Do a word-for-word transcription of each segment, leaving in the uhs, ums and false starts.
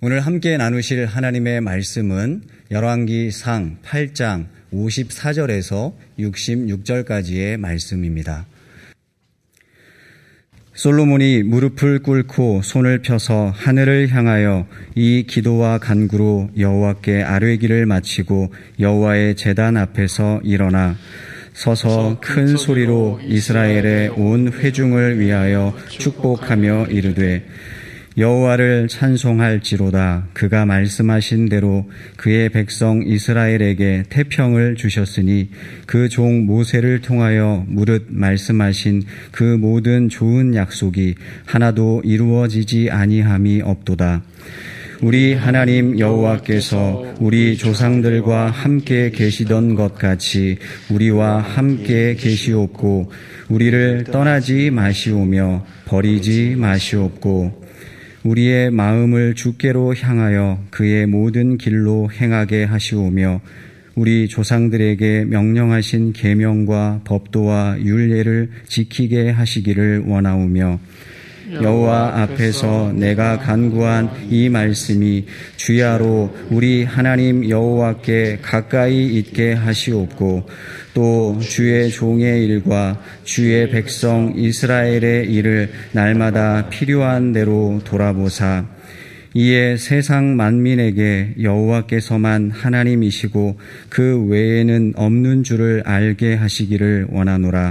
오늘 함께 나누실 하나님의 말씀은 열왕기상 팔 장 오십사 절에서 육십육 절까지의 말씀입니다. 솔로몬이 무릎을 꿇고 손을 펴서 하늘을 향하여 이 기도와 간구로 여호와께 아뢰기를 마치고 여호와의 제단 앞에서 일어나 서서 큰 소리로 이스라엘의 온 회중을 위하여 축복하며 이르되 여호와를 찬송할지로다. 그가 말씀하신 대로 그의 백성 이스라엘에게 태평을 주셨으니 그 종 모세를 통하여 무릇 말씀하신 그 모든 좋은 약속이 하나도 이루어지지 아니함이 없도다. 우리 하나님 여호와께서 우리 조상들과 함께 계시던 것 같이 우리와 함께 계시옵고 우리를 떠나지 마시오며 버리지 마시옵고 우리의 마음을 주께로 향하여 그의 모든 길로 행하게 하시오며 우리 조상들에게 명령하신 계명과 법도와 율례를 지키게 하시기를 원하오며 여호와 앞에서 내가 간구한 이 말씀이 주야로 우리 하나님 여호와께 가까이 있게 하시옵고 또 주의 종의 일과 주의 백성 이스라엘의 일을 날마다 필요한 대로 돌아보사 이에 세상 만민에게 여호와께서만 하나님이시고 그 외에는 없는 줄을 알게 하시기를 원하노라.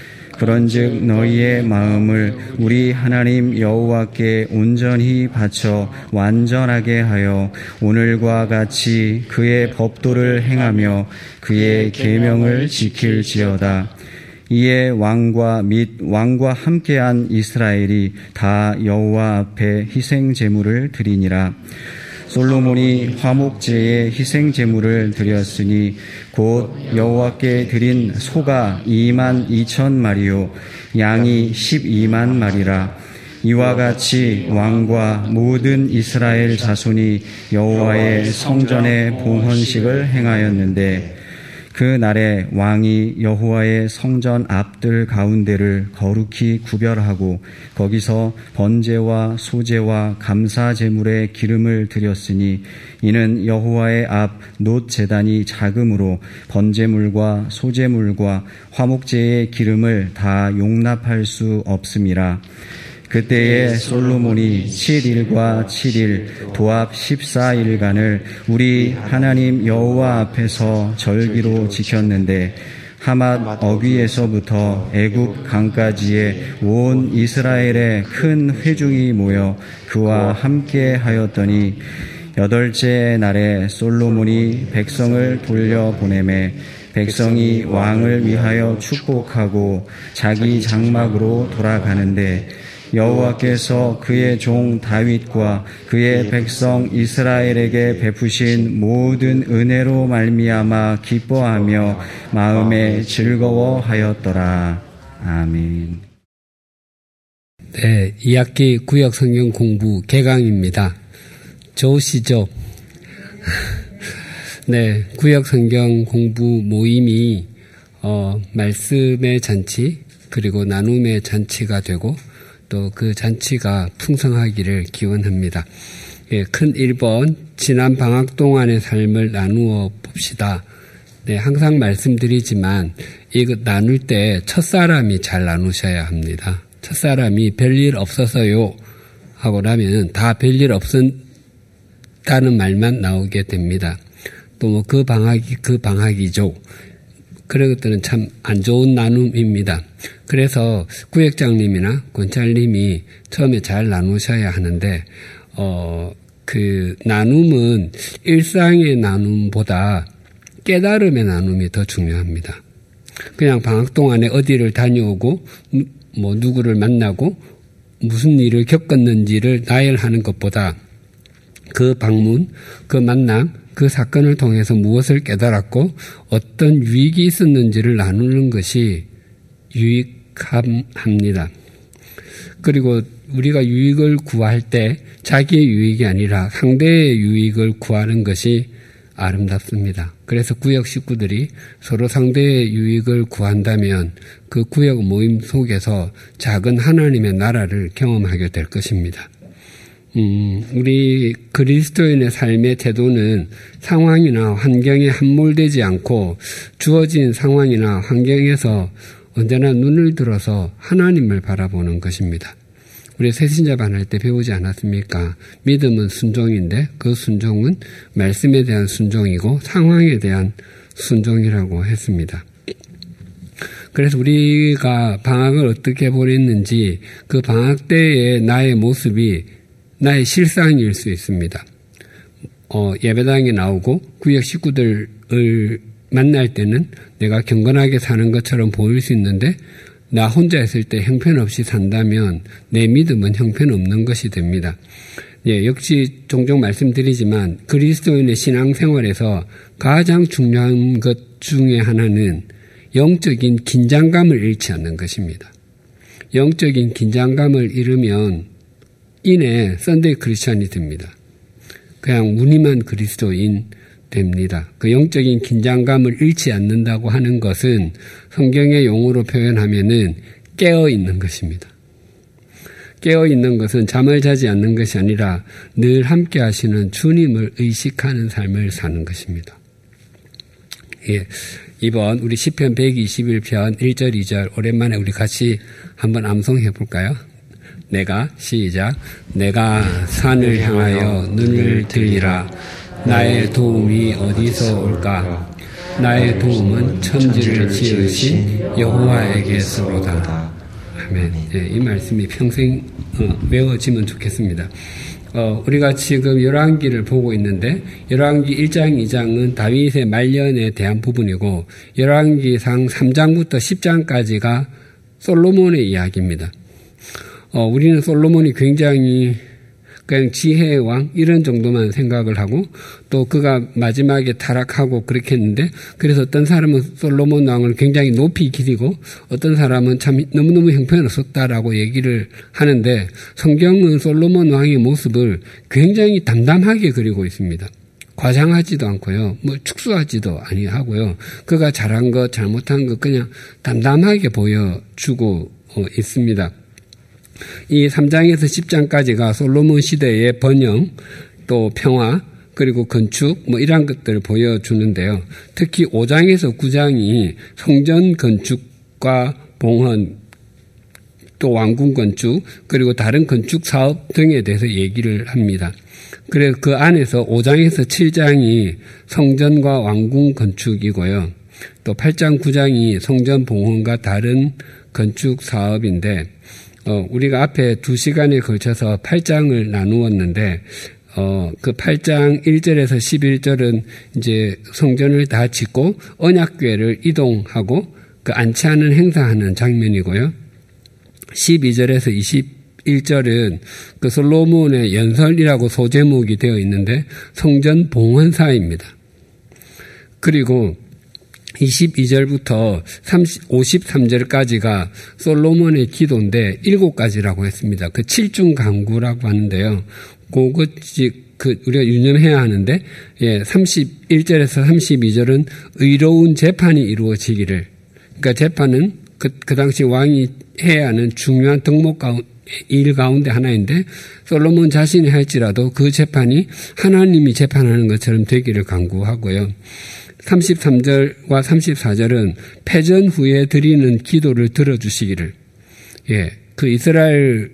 그런즉 너희의 마음을 우리 하나님 여호와께 온전히 바쳐 완전하게 하여 오늘과 같이 그의 법도를 행하며 그의 계명을 지킬지어다. 이에 왕과 및 왕과 함께한 이스라엘이 다 여호와 앞에 희생 제물을 드리니라. 솔로몬이 화목제에 희생 제물을 드렸으니 곧 여호와께 드린 소가 이만 이천 마리요 양이 십이만 마리라. 이와 같이 왕과 모든 이스라엘 자손이 여호와의 성전의 봉헌식을 행하였는데 그 날에 왕이 여호와의 성전 앞들 가운데를 거룩히 구별하고 거기서 번제와 소제와 감사 제물의 기름을 드렸으니 이는 여호와의 앞 놋 제단이 작음으로 번제물과 소제물과 화목제의 기름을 다 용납할 수 없음이라. 그때에 솔로몬이 칠 일과 칠 일 도합 십사 일간을 우리 하나님 여호와 앞에서 절기로 지켰는데 하맛 어귀에서부터 애굽 강까지의 온 이스라엘의 큰 회중이 모여 그와 함께 하였더니 여덟째 날에 솔로몬이 백성을 돌려보내매 백성이 왕을 위하여 축복하고 자기 장막으로 돌아가는데 여호와께서 그의 종 다윗과 그의 백성 이스라엘에게 베푸신 모든 은혜로 말미암아 기뻐하며 마음에 즐거워하였더라. 아멘. 네, 이 학기 구역 성경 공부 개강입니다. 좋으시죠? 네, 구역 성경 공부 모임이 어, 말씀의 잔치 그리고 나눔의 잔치가 되고 또 그 잔치가 풍성하기를 기원합니다. 예, 큰 일 번 지난 방학 동안의 삶을 나누어 봅시다. 네, 항상 말씀드리지만 이거 나눌 때 첫사람이 잘 나누셔야 합니다. 첫사람이 별일 없어서요 하고 나면 다 별일 없었다는 말만 나오게 됩니다. 또 뭐 그 방학이 그 방학이죠. 그런 것들은 참 안 좋은 나눔입니다. 그래서 구역장님이나 권찰님이 처음에 잘 나누셔야 하는데 어, 그 나눔은 일상의 나눔보다 깨달음의 나눔이 더 중요합니다. 그냥 방학 동안에 어디를 다녀오고 뭐 누구를 만나고 무슨 일을 겪었는지를 나열하는 것보다 그 방문, 그 만남, 그 사건을 통해서 무엇을 깨달았고 어떤 유익이 있었는지를 나누는 것이 유익합니다. 그리고 우리가 유익을 구할 때 자기의 유익이 아니라 상대의 유익을 구하는 것이 아름답습니다. 그래서 구역 식구들이 서로 상대의 유익을 구한다면 그 구역 모임 속에서 작은 하나님의 나라를 경험하게 될 것입니다. 음, 우리 그리스도인의 삶의 태도는 상황이나 환경에 함몰되지 않고 주어진 상황이나 환경에서 언제나 눈을 들어서 하나님을 바라보는 것입니다. 우리 새신자반 할 때 배우지 않았습니까? 믿음은 순종인데 그 순종은 말씀에 대한 순종이고 상황에 대한 순종이라고 했습니다. 그래서 우리가 방학을 어떻게 보냈는지 그 방학 때의 나의 모습이 나의 실상일 수 있습니다. 어, 예배당에 나오고 구역 식구들을 만날 때는 내가 경건하게 사는 것처럼 보일 수 있는데 나 혼자 있을 때 형편없이 산다면 내 믿음은 형편없는 것이 됩니다. 예, 역시 종종 말씀드리지만 그리스도인의 신앙생활에서 가장 중요한 것 중에 하나는 영적인 긴장감을 잃지 않는 것입니다. 영적인 긴장감을 잃으면 이내 썬데이 크리스찬이 됩니다. 그냥 무늬만 그리스도인 됩니다. 그 영적인 긴장감을 잃지 않는다고 하는 것은 성경의 용어로 표현하면은 깨어 있는 것입니다. 깨어 있는 것은 잠을 자지 않는 것이 아니라 늘 함께 하시는 주님을 의식하는 삶을 사는 것입니다. 예. 이번 우리 시편 백이십일 편 일 절 이 절 오랜만에 우리 같이 한번 암송해 볼까요? 내가 시작 내가 산을 향하여 눈을 들리라 나의 도움이 어디서 올까 나의 도움은 천지를 지으신 여호와에게서로다. 아멘. 네, 이 말씀이 평생 어, 외워지면 좋겠습니다. 어, 우리가 지금 열왕기를 보고 있는데 열왕기 일 장 이 장은 다윗의 말년에 대한 부분이고 열왕기상 삼 장부터 십 장까지가 솔로몬의 이야기입니다. 어, 우리는 솔로몬이 굉장히 그냥 지혜의 왕 이런 정도만 생각을 하고 또 그가 마지막에 타락하고 그렇게 했는데 그래서 어떤 사람은 솔로몬 왕을 굉장히 높이 기리고 어떤 사람은 참 너무너무 형편없었다라고 얘기를 하는데 성경은 솔로몬 왕의 모습을 굉장히 담담하게 그리고 있습니다. 과장하지도 않고요. 뭐 축소하지도 아니하고요. 그가 잘한 것 잘못한 것 그냥 담담하게 보여주고 어, 있습니다. 이 삼 장에서 십 장까지가 솔로몬 시대의 번영, 또 평화, 그리고 건축, 뭐 이런 것들을 보여주는데요. 특히 오 장에서 구 장이 성전 건축과 봉헌, 또 왕궁 건축, 그리고 다른 건축 사업 등에 대해서 얘기를 합니다. 그래서 그 안에서 오 장에서 칠 장이 성전과 왕궁 건축이고요. 또 팔 장, 구 장이 성전 봉헌과 다른 건축 사업인데 어, 우리가 앞에 두 시간에 걸쳐서 팔 장을 나누었는데, 어, 그 팔 장 일 절에서 십일 절은 이제 성전을 다 짓고 언약궤를 이동하고 그 안치하는 행사하는 장면이고요. 십이 절에서 이십일 절은 그 솔로몬의 연설이라고 소제목이 되어 있는데 성전 봉헌사입니다. 그리고 이십이 절부터 오십삼 절까지가 솔로몬의 기도인데 일곱 가지라고 했습니다. 그 칠중 강구라고 하는데요. 그것이 그 우리가 유념해야 하는데 예, 삼십일 절에서 삼십이 절은 의로운 재판이 이루어지기를 그러니까 재판은 그, 그 당시 왕이 해야 하는 중요한 덕목 가운데 일 가운데 하나인데 솔로몬 자신이 할지라도 그 재판이 하나님이 재판하는 것처럼 되기를 간구하고요. 삼십삼 절과 삼십사 절은 패전 후에 드리는 기도를 들어주시기를. 예, 그 이스라엘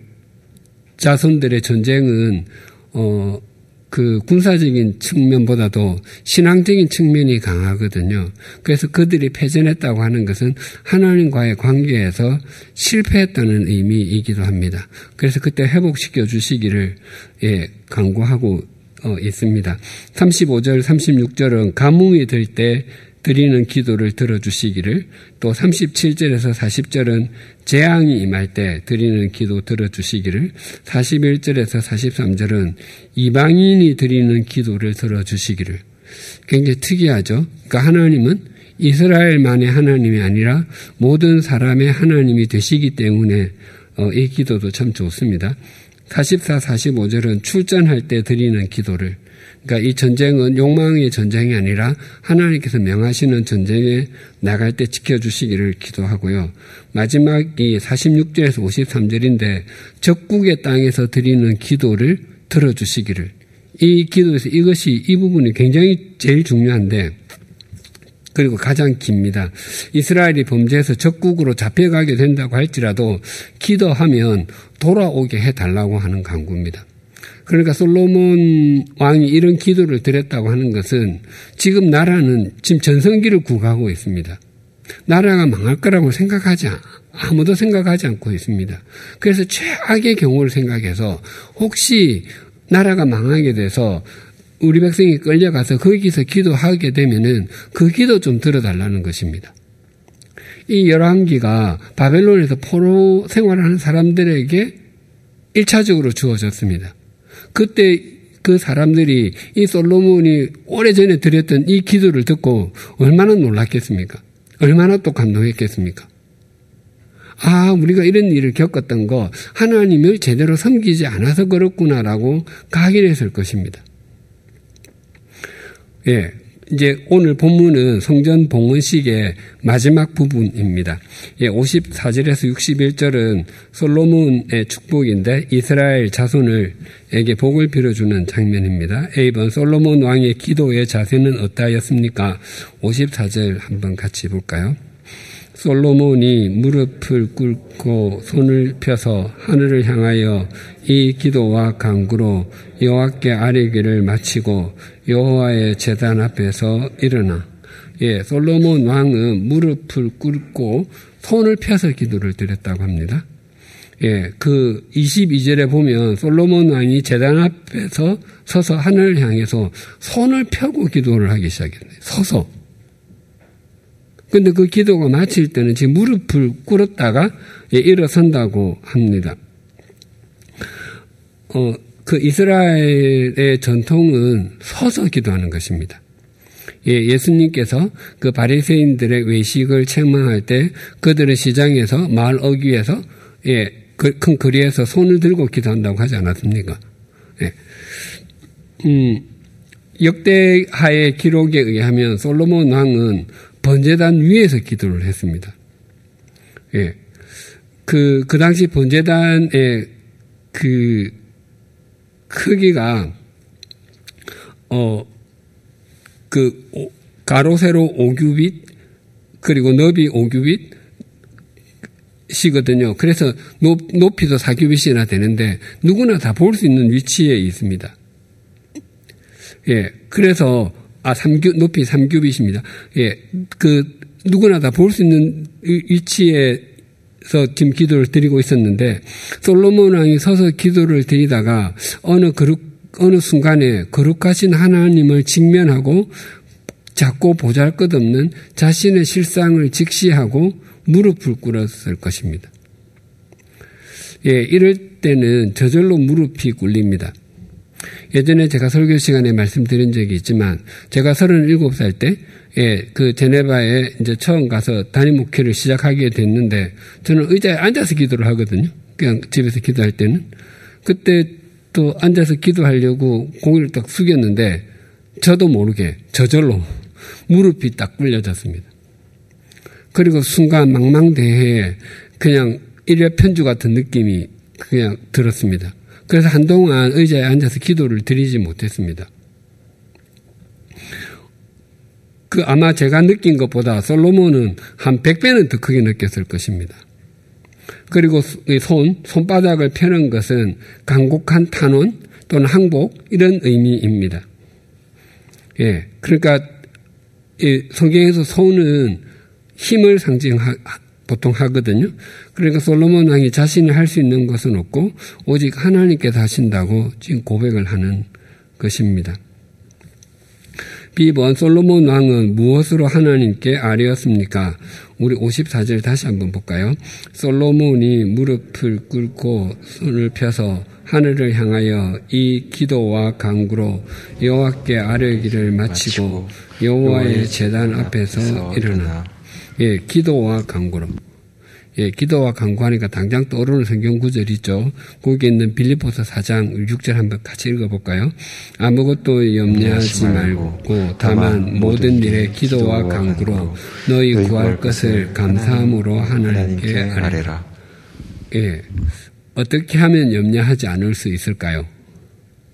자손들의 전쟁은 어, 그 군사적인 측면보다도 신앙적인 측면이 강하거든요. 그래서 그들이 패전했다고 하는 것은 하나님과의 관계에서 실패했다는 의미이기도 합니다. 그래서 그때 회복시켜 주시기를 예, 간구하고 어, 있습니다. 삼십오 절, 삼십육 절은 가뭄이 들 때 드리는 기도를 들어주시기를, 또 삼십칠 절에서 사십 절은 재앙이 임할 때 드리는 기도 들어주시기를, 사십일 절에서 사십삼 절은 이방인이 드리는 기도를 들어주시기를. 굉장히 특이하죠. 그러니까 하나님은 이스라엘만의 하나님이 아니라 모든 사람의 하나님이 되시기 때문에 어, 이 기도도 참 좋습니다. 사십사, 사십오 절은 출전할 때 드리는 기도를, 그러니까 이 전쟁은 욕망의 전쟁이 아니라 하나님께서 명하시는 전쟁에 나갈 때 지켜주시기를 기도하고요. 마지막이 사십육 절에서 오십삼 절인데 적국의 땅에서 드리는 기도를 들어주시기를. 이 기도에서 이것이, 이 부분이 굉장히 제일 중요한데, 그리고 가장 깁니다. 이스라엘이 범죄해서 적국으로 잡혀가게 된다고 할지라도 기도하면 돌아오게 해달라고 하는 간구입니다. 그러니까 솔로몬 왕이 이런 기도를 드렸다고 하는 것은 지금 나라는 지금 전성기를 구가하고 있습니다. 나라가 망할 거라고 생각하지, 아무도 생각하지 않고 있습니다. 그래서 최악의 경우를 생각해서 혹시 나라가 망하게 돼서 우리 백성이 끌려가서 거기서 기도하게 되면은 그 기도 좀 들어달라는 것입니다. 이 열왕기가 바벨론에서 포로 생활을 하는 사람들에게 일차적으로 주어졌습니다. 그때 그 사람들이 이 솔로몬이 오래전에 드렸던 이 기도를 듣고 얼마나 놀랐겠습니까? 얼마나 또 감동했겠습니까? 아, 우리가 이런 일을 겪었던 거 하나님을 제대로 섬기지 않아서 그렇구나라고 각인했을 것입니다. 예, 이제 오늘 본문은 성전 봉헌식의 마지막 부분입니다. 예, 오십사 절에서 육십일 절은 솔로몬의 축복인데 이스라엘 자손을에게 복을 빌어주는 장면입니다. 에이 번 솔로몬 왕의 기도의 자세는 어떠하였습니까? 오십사 절 한번 같이 볼까요? 솔로몬이 무릎을 꿇고 손을 펴서 하늘을 향하여 이 기도와 간구로 여호와께 아뢰기를 마치고 여호와의 제단 앞에서 일어나. 예, 솔로몬 왕은 무릎을 꿇고 손을 펴서 기도를 드렸다고 합니다. 예, 그 이십이 절에 보면 솔로몬 왕이 제단 앞에서 서서 하늘을 향해서 손을 펴고 기도를 하기 시작했네요. 서서. 근데 그 기도가 마칠 때는 지금 무릎을 꿇었다가 예, 일어선다고 합니다. 어, 그 이스라엘의 전통은 서서 기도하는 것입니다. 예, 예수님께서 그 바리새인들의 외식을 책망할 때 그들은 시장에서 마을 어귀에서 예, 그 큰 거리에서 손을 들고 기도한다고 하지 않았습니까? 예. 음, 역대하의 기록에 의하면 솔로몬 왕은 번제단 위에서 기도를 했습니다. 예. 그, 그 당시 번제단의 그 크기가, 어, 그, 가로, 세로 오 규빗, 그리고 너비 오 규빗 시거든요. 그래서 높, 높이도 사 규빗이나 되는데 누구나 다 볼 수 있는 위치에 있습니다. 예. 그래서 아, 삼 규, 높이 삼 규빗입니다. 예, 그, 누구나 다 볼 수 있는 위치에서 지금 기도를 드리고 있었는데, 솔로몬 왕이 서서 기도를 드리다가, 어느 거룩, 어느 순간에 거룩하신 하나님을 직면하고, 작고 보잘 것 없는 자신의 실상을 직시하고, 무릎을 꿇었을 것입니다. 예, 이럴 때는 저절로 무릎이 꿇립니다. 예전에 제가 설교 시간에 말씀드린 적이 있지만, 제가 서른일곱 살 때, 예, 그 제네바에 이제 처음 가서 단임 목회를 시작하게 됐는데, 저는 의자에 앉아서 기도를 하거든요. 그냥 집에서 기도할 때는. 그때 또 앉아서 기도하려고 고개를 딱 숙였는데, 저도 모르게 저절로 무릎이 딱 꿇려졌습니다. 그리고 순간 망망대해에 그냥 일회편주 같은 느낌이 그냥 들었습니다. 그래서 한동안 의자에 앉아서 기도를 드리지 못했습니다. 그 아마 제가 느낀 것보다 솔로몬은 한 백 배는 더 크게 느꼈을 것입니다. 그리고 손, 손바닥을 펴는 것은 간곡한 탄원 또는 항복 이런 의미입니다. 예, 그러니까 이 성경에서 손은 힘을 상징하 보통 하거든요. 그러니까 솔로몬 왕이 자신이 할 수 있는 것은 없고 오직 하나님께서 하신다고 지금 고백을 하는 것입니다. 비 번 솔로몬 왕은 무엇으로 하나님께 아뢰었습니까? 우리 오십사 절 다시 한번 볼까요? 솔로몬이 무릎을 꿇고 손을 펴서 하늘을 향하여 이 기도와 간구로 여호와께 아뢰기를 마치고 여호와의 제단 앞에서 일어나. 예, 기도와 간구로. 예, 기도와 간구하니까 당장 떠오르는 성경 구절이 있죠. 거기 있는 빌립보서 사 장 육 절 한번 같이 읽어볼까요? 아무것도 염려하지 말고 다만 모든 일에 기도와 간구로 너희 구할 것을 감사함으로 하나님께 아뢰라. 예, 어떻게 하면 염려하지 않을 수 있을까요?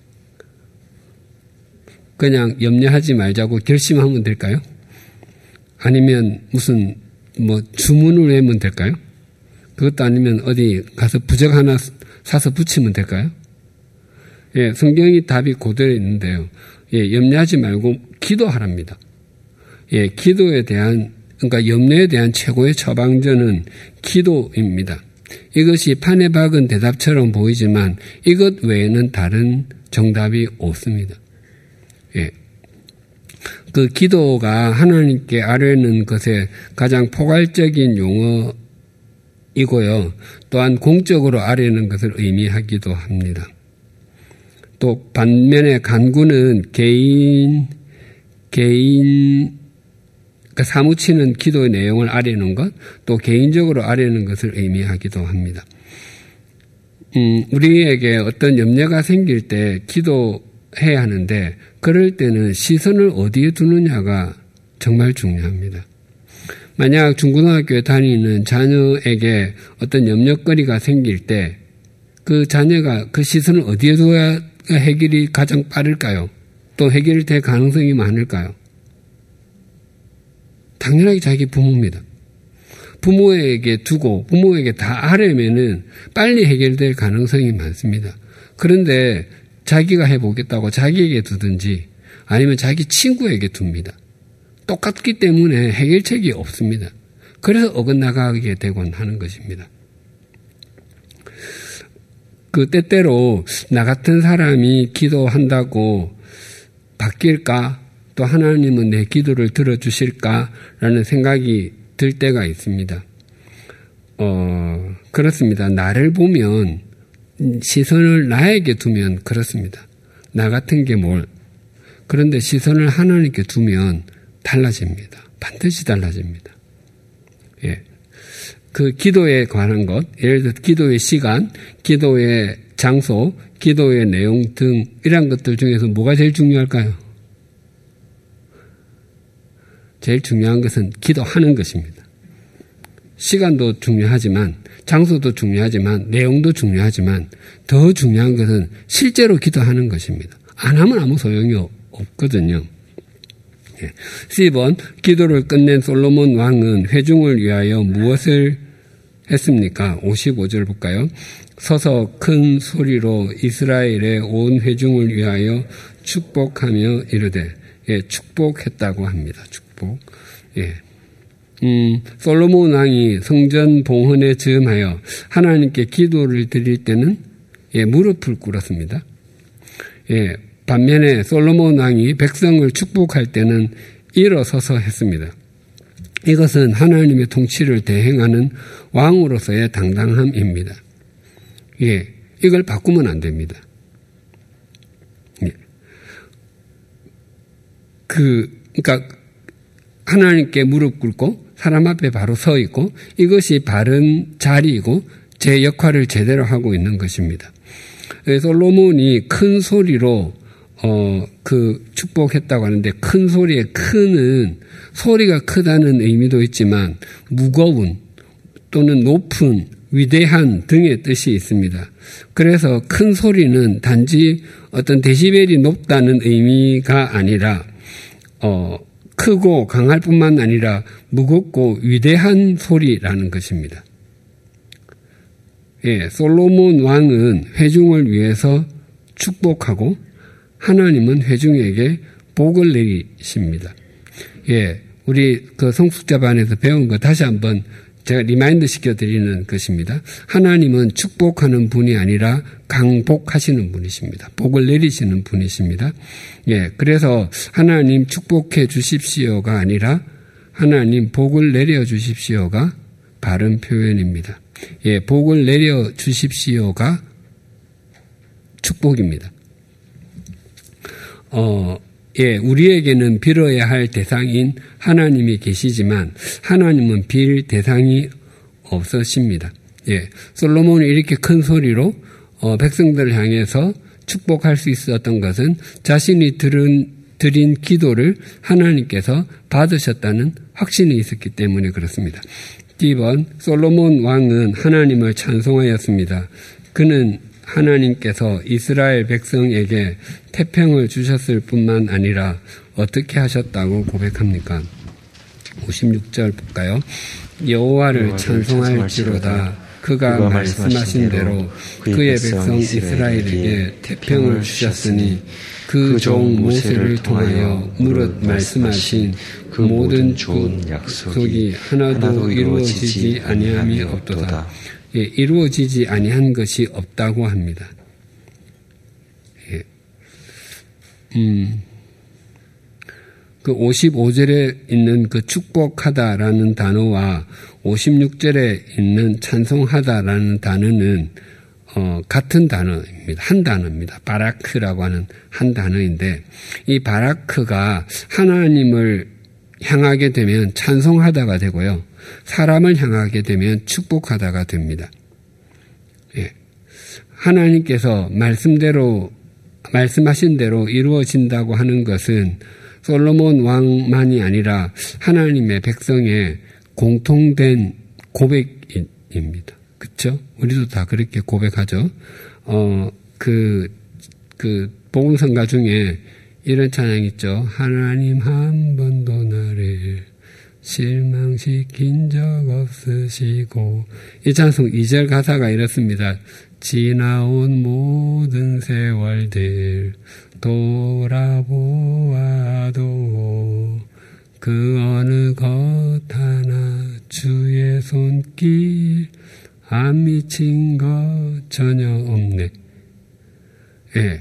그냥 염려하지 말자고 결심하면 될까요? 아니면 무슨 뭐 주문을 외우면 될까요? 그것도 아니면 어디 가서 부적 하나 사서 붙이면 될까요? 예, 성경이 답이 그대로 있는데요. 예, 염려하지 말고 기도하랍니다. 예, 기도에 대한, 그러니까 염려에 대한 최고의 처방전은 기도입니다. 이것이 판에 박은 대답처럼 보이지만 이것 외에는 다른 정답이 없습니다. 예. 그 기도가 하나님께 아뢰는 것의 가장 포괄적인 용어이고요. 또한 공적으로 아뢰는 것을 의미하기도 합니다. 또 반면에 간구는 개인, 개인, 그러니까 사무치는 기도의 내용을 아뢰는 것, 또 개인적으로 아뢰는 것을 의미하기도 합니다. 음, 우리에게 어떤 염려가 생길 때 기도해야 하는데, 그럴 때는 시선을 어디에 두느냐가 정말 중요합니다. 만약 중고등학교에 다니는 자녀에게 어떤 염려거리가 생길 때, 그 자녀가 그 시선을 어디에 둬야 해결이 가장 빠를까요? 또 해결될 가능성이 많을까요? 당연하게 자기 부모입니다. 부모에게 두고 부모에게 다 아뢰면은 빨리 해결될 가능성이 많습니다. 그런데 자기가 해보겠다고 자기에게 두든지 아니면 자기 친구에게 둡니다. 똑같기 때문에 해결책이 없습니다. 그래서 어긋나가게 되곤 하는 것입니다. 그 때때로 나 같은 사람이 기도한다고 바뀔까? 또 하나님은 내 기도를 들어주실까라는 생각이 들 때가 있습니다. 어, 그렇습니다. 나를 보면 시선을 나에게 두면 그렇습니다. 나 같은 게 뭘. 그런데 시선을 하나님께 두면 달라집니다. 반드시 달라집니다. 예. 그 기도에 관한 것, 예를 들어 기도의 시간, 기도의 장소, 기도의 내용 등 이런 것들 중에서 뭐가 제일 중요할까요? 제일 중요한 것은 기도하는 것입니다. 시간도 중요하지만 장소도 중요하지만 내용도 중요하지만 더 중요한 것은 실제로 기도하는 것입니다. 안 하면 아무 소용이 없거든요. 예. 십 번 기도를 끝낸 솔로몬 왕은 회중을 위하여 무엇을 했습니까? 오십오 절 볼까요? 서서 큰 소리로 이스라엘의 온 회중을 위하여 축복하며 이르되, 예, 축복했다고 합니다. 축복. 예. 음, 솔로몬 왕이 성전 봉헌에 즈음하여 하나님께 기도를 드릴 때는, 예, 무릎을 꿇었습니다. 예, 반면에 솔로몬 왕이 백성을 축복할 때는 일어서서 했습니다. 이것은 하나님의 통치를 대행하는 왕으로서의 당당함입니다. 예, 이걸 바꾸면 안 됩니다. 예. 그, 그러니까 하나님께 무릎 꿇고 사람 앞에 바로 서 있고 이것이 바른 자리이고 제 역할을 제대로 하고 있는 것입니다. 솔로몬이 큰 소리로 어, 그 축복했다고 하는데 큰 소리의 큰은 소리가 크다는 의미도 있지만 무거운 또는 높은 위대한 등의 뜻이 있습니다. 그래서 큰 소리는 단지 어떤 데시벨이 높다는 의미가 아니라 어, 크고 강할 뿐만 아니라 무겁고 위대한 소리라는 것입니다. 예, 솔로몬 왕은 회중을 위해서 축복하고 하나님은 회중에게 복을 내리십니다. 예, 우리 그 성숙자반에서 배운 거 다시 한번 제가 리마인드 시켜드리는 것입니다. 하나님은 축복하는 분이 아니라 강복하시는 분이십니다. 복을 내리시는 분이십니다. 예, 그래서 하나님 축복해 주십시오가 아니라 하나님 복을 내려 주십시오가 바른 표현입니다. 예, 복을 내려 주십시오가 축복입니다. 어, 예, 우리에게는 빌어야 할 대상인 하나님이 계시지만 하나님은 빌 대상이 없으십니다. 예, 솔로몬이 이렇게 큰 소리로 어, 백성들을 향해서 축복할 수 있었던 것은 자신이 들은, 드린 기도를 하나님께서 받으셨다는 확신이 있었기 때문에 그렇습니다. 이 번 솔로몬 왕은 하나님을 찬송하였습니다. 그는 하나님께서 이스라엘 백성에게 태평을 주셨을 뿐만 아니라 어떻게 하셨다고 고백합니까? 오십육 절 볼까요? 여호와를 찬송할지로다. 그가 말씀하신 대로 그의 백성 이스라엘에게 태평을 주셨으니 그 종 모세를 통하여 무릇 말씀하신 그 모든 좋은 약속이 하나도 이루어지지 아니함이 없도다. 예, 이루어지지 아니한 것이 없다고 합니다. 예. 음, 그 오십오 절에 있는 그 축복하다라는 단어와 오십육 절에 있는 찬송하다라는 단어는 어, 같은 단어입니다. 한 단어입니다. 바라크라고 하는 한 단어인데 이 바라크가 하나님을 향하게 되면 찬송하다가 되고요. 사람을 향하게 되면 축복하다가 됩니다. 예. 하나님께서 말씀대로 말씀하신 대로 이루어진다고 하는 것은 솔로몬 왕만이 아니라 하나님의 백성의 공통된 고백입니다. 그렇죠? 우리도 다 그렇게 고백하죠. 어, 그, 그 복음성가 중에 이런 찬양 있죠. 하나님 한 번도 나를 실망시킨 적 없으시고. 이 찬송 이 절 가사가 이렇습니다. 지나온 모든 세월들 돌아보아도 그 어느 것 하나 주의 손길 안 미친 것 전혀 없네. 예.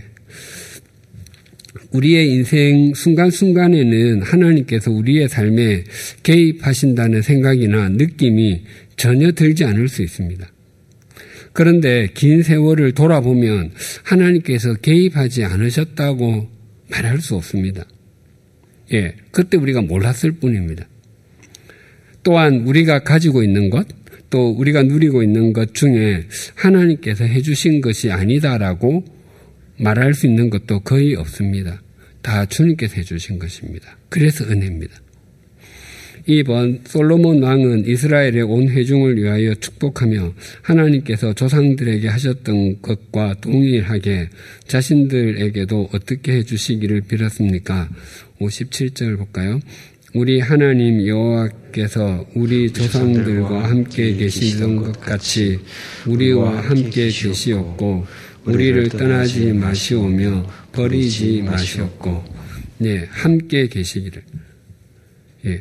우리의 인생 순간순간에는 하나님께서 우리의 삶에 개입하신다는 생각이나 느낌이 전혀 들지 않을 수 있습니다. 그런데 긴 세월을 돌아보면 하나님께서 개입하지 않으셨다고 말할 수 없습니다. 예, 그때 우리가 몰랐을 뿐입니다. 또한 우리가 가지고 있는 것, 또 우리가 누리고 있는 것 중에 하나님께서 해주신 것이 아니다라고 말할 수 있는 것도 거의 없습니다. 다 주님께서 해주신 것입니다. 그래서 은혜입니다. 이번 솔로몬 왕은 이스라엘의 온 회중을 위하여 축복하며 하나님께서 조상들에게 하셨던 것과 동일하게 자신들에게도 어떻게 해주시기를 빌었습니까? 오십칠 절 볼까요? 우리 하나님 여호와께서 우리 조상들과 함께 계시던 것 같이 우리와 함께 계시었고 우리를 떠나지 마시오며 버리지 마시었고, 네, 함께 계시기를. 예.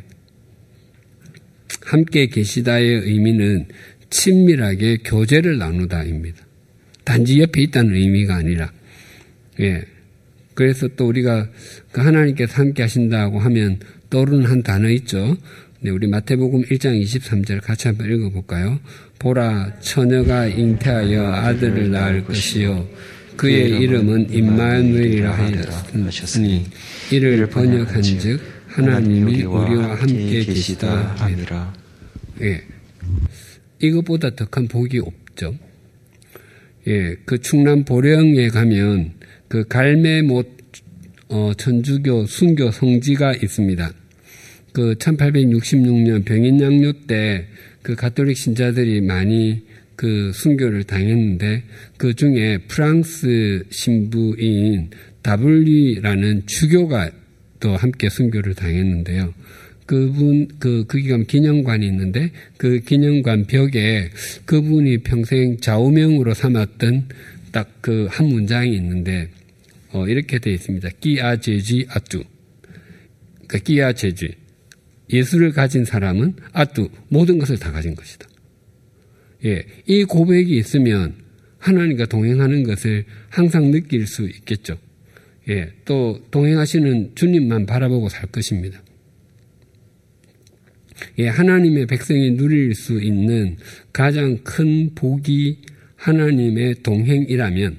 함께 계시다의 의미는 친밀하게 교제를 나누다입니다. 단지 옆에 있다는 의미가 아니라, 예. 그래서 또 우리가 그 하나님께서 함께 하신다고 하면 떠오르는 한 단어 있죠. 네, 우리 마태복음 일 장 이십삼 절 같이 한번 읽어볼까요? 보라, 처녀가 잉태하여 아들을 낳을 것이요. 그의 이름은 임마누엘이라 하였으니 이를 번역한 즉 하나님이 우리와 함께 계시다 하니라. 예. 이것보다 더 큰 복이 없죠. 예. 그 충남 보령에 가면 그 갈매못 어, 천주교 순교 성지가 있습니다. 그 천팔백육십육 년 병인양요 때 그 가톨릭 신자들이 많이 그 순교를 당했는데 그 중에 프랑스 신부인 다블리라는 주교가 또 함께 순교를 당했는데요. 그분 그 거기 가면 기념관이 있는데 그 기념관 벽에 그분이 평생 좌우명으로 삼았던 딱 그 한 문장이 있는데 어, 이렇게 되어 있습니다. 끼아 제지 아뚜. 그러니까 끼아 제지. 예수를 가진 사람은 아뚜 모든 것을 다 가진 것이다. 예, 이 고백이 있으면 하나님과 동행하는 것을 항상 느낄 수 있겠죠. 예, 또 동행하시는 주님만 바라보고 살 것입니다. 예, 하나님의 백성이 누릴 수 있는 가장 큰 복이 하나님의 동행이라면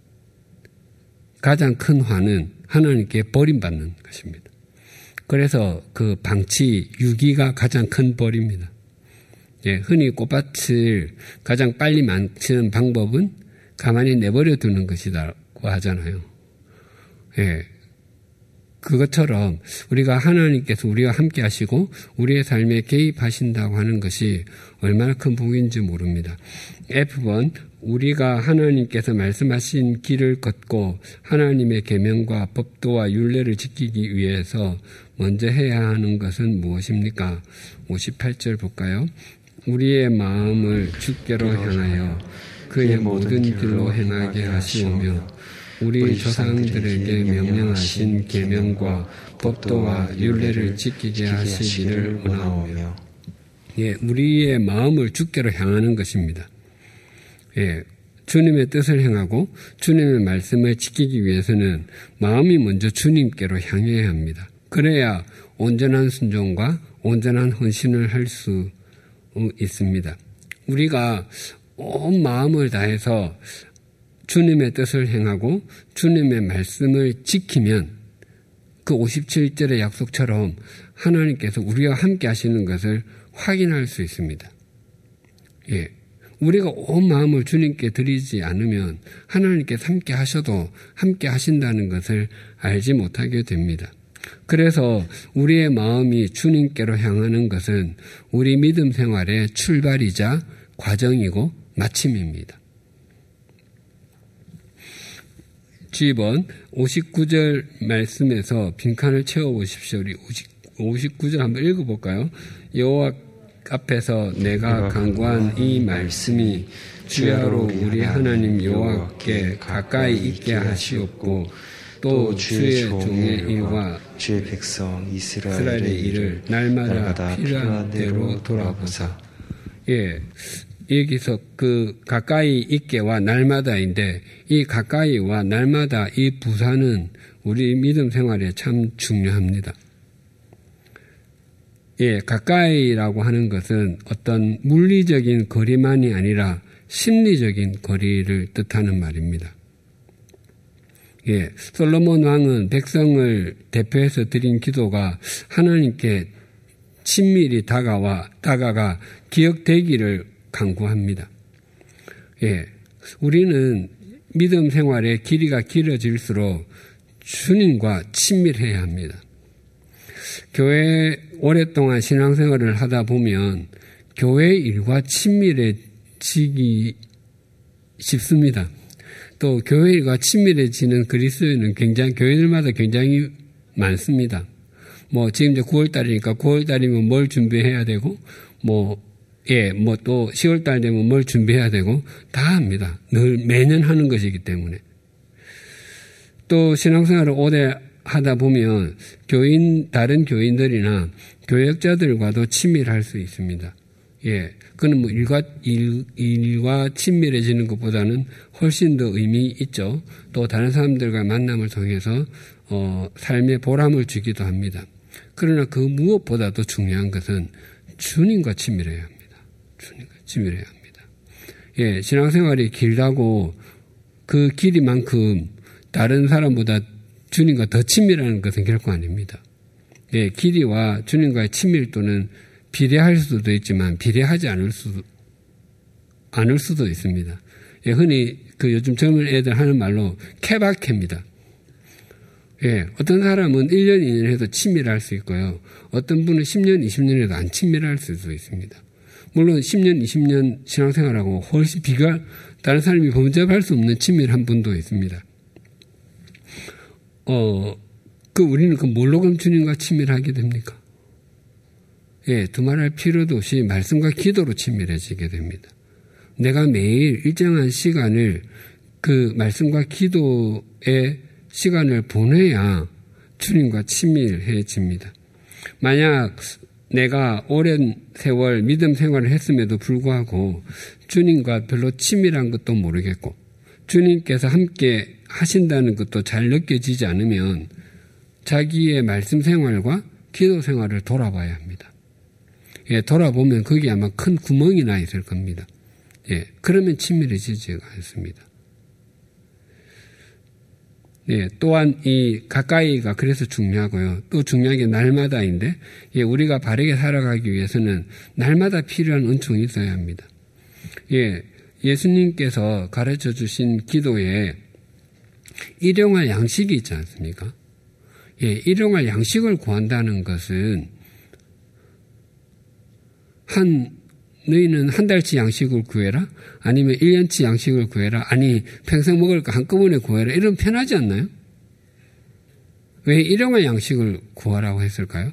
가장 큰 화는 하나님께 버림받는 것입니다. 그래서 그 방치, 유기가 가장 큰 벌입니다. 예, 흔히 꽃밭을 가장 빨리 망치는 방법은 가만히 내버려 두는 것이라고 하잖아요. 예, 그것처럼 우리가 하나님께서 우리와 함께 하시고 우리의 삶에 개입하신다고 하는 것이 얼마나 큰 복인지 모릅니다. 에프 번, 우리가 하나님께서 말씀하신 길을 걷고 하나님의 계명과 법도와 율례를 지키기 위해서 먼저 해야 하는 것은 무엇입니까? 오십팔 절 볼까요? 우리의 마음을 주께로 향하여 그의 모든 길로 행하게 하시오며 우리 조상들에게 명령하신 계명과 법도와 율례를 지키게 하시기를 원하오며. 예, 우리의 마음을 주께로 향하는 것입니다. 예, 주님의 뜻을 행하고 주님의 말씀을 지키기 위해서는 마음이 먼저 주님께로 향해야 합니다. 그래야 온전한 순종과 온전한 헌신을 할 수 있습니다. 우리가 온 마음을 다해서 주님의 뜻을 행하고 주님의 말씀을 지키면 그 오십칠 절의 약속처럼 하나님께서 우리와 함께 하시는 것을 확인할 수 있습니다. 예. 우리가 온 마음을 주님께 드리지 않으면 하나님께서 함께 하셔도 함께 하신다는 것을 알지 못하게 됩니다. 그래서 우리의 마음이 주님께로 향하는 것은 우리 믿음 생활의 출발이자 과정이고 마침입니다. 지 번 오십구 절 말씀에서 빈칸을 채워보십시오. 우리 오십구 절 한번 읽어볼까요? 여호와 앞에서 내가 간구한 이 말씀이 주야로 우리 하나님 여호와께 가까이 있게 하시옵고 또 주의 종의 일과 주의 백성 이스라엘의, 이스라엘의 일을 날마다, 날마다 필요한 대로 돌아보사. 예, 여기서 그 가까이 있게와 날마다인데 이 가까이와 날마다 이 부사는 우리 믿음 생활에 참 중요합니다. 예, 가까이라고 하는 것은 어떤 물리적인 거리만이 아니라 심리적인 거리를 뜻하는 말입니다. 예, 솔로몬 왕은 백성을 대표해서 드린 기도가 하나님께 친밀히 다가와, 다가가 기억되기를 간구합니다. 예, 우리는 믿음 생활의 길이가 길어질수록 주님과 친밀해야 합니다. 교회 오랫동안 신앙생활을 하다 보면 교회 일과 친밀해지기 쉽습니다. 또 교회 일과 친밀해지는 그리스도인은 굉장히 교회들마다 굉장히 많습니다. 뭐 지금 이제 구월 달이니까 구월 달이면 뭘 준비해야 되고 뭐 예, 뭐 또 시월 달 되면 뭘 준비해야 되고 다 합니다. 늘 매년 하는 것이기 때문에. 또 신앙생활을 오래 하다 보면 교인, 다른 교인들이나 교역자들과도 친밀할 수 있습니다. 예. 그는 뭐 일과, 일, 일과 친밀해지는 것보다는 훨씬 더 의미 있죠. 또 다른 사람들과 만남을 통해서, 어, 삶의 보람을 주기도 합니다. 그러나 그 무엇보다도 중요한 것은 주님과 친밀해야 합니다. 주님과 친밀해야 합니다. 예. 신앙생활이 길다고 그 길이만큼 다른 사람보다 주님과 더 친밀하는 것은 결코 아닙니다. 예, 길이와 주님과의 친밀도는 비례할 수도 있지만 비례하지 않을 수도, 않을 수도 있습니다. 예, 흔히 그 요즘 젊은 애들 하는 말로 케바케입니다. 예, 어떤 사람은 일 년, 이 년 해도 친밀할 수 있고요. 어떤 분은 십 년, 이십 년 해도 안 친밀할 수도 있습니다. 물론 십 년, 이십 년 신앙생활하고 훨씬 비교할, 다른 사람이 범접할 수 없는 친밀한 분도 있습니다. 어, 그 우리는 그 뭘로 그럼 주님과 친밀하게 됩니까? 예, 두말할 필요도 없이 말씀과 기도로 친밀해지게 됩니다. 내가 매일 일정한 시간을 그 말씀과 기도의 시간을 보내야 주님과 친밀해집니다. 만약 내가 오랜 세월 믿음 생활을 했음에도 불구하고 주님과 별로 친밀한 것도 모르겠고 주님께서 함께 하신다는 것도 잘 느껴지지 않으면 자기의 말씀 생활과 기도 생활을 돌아봐야 합니다. 예, 돌아보면 거기 아마 큰 구멍이 나 있을 겁니다. 예, 그러면 친밀해지지가 않습니다. 예, 또한 이 가까이가 그래서 중요하고요. 또 중요한 게 날마다인데, 예, 우리가 바르게 살아가기 위해서는 날마다 필요한 은총이 있어야 합니다. 예, 예수님께서 가르쳐 주신 기도에 일용할 양식이 있지 않습니까? 예, 일용할 양식을 구한다는 것은 한 너희는 한 달치 양식을 구해라? 아니면 일 년치 양식을 구해라? 아니 평생 먹을 거 한꺼번에 구해라? 이러면 편하지 않나요? 왜 일용할 양식을 구하라고 했을까요?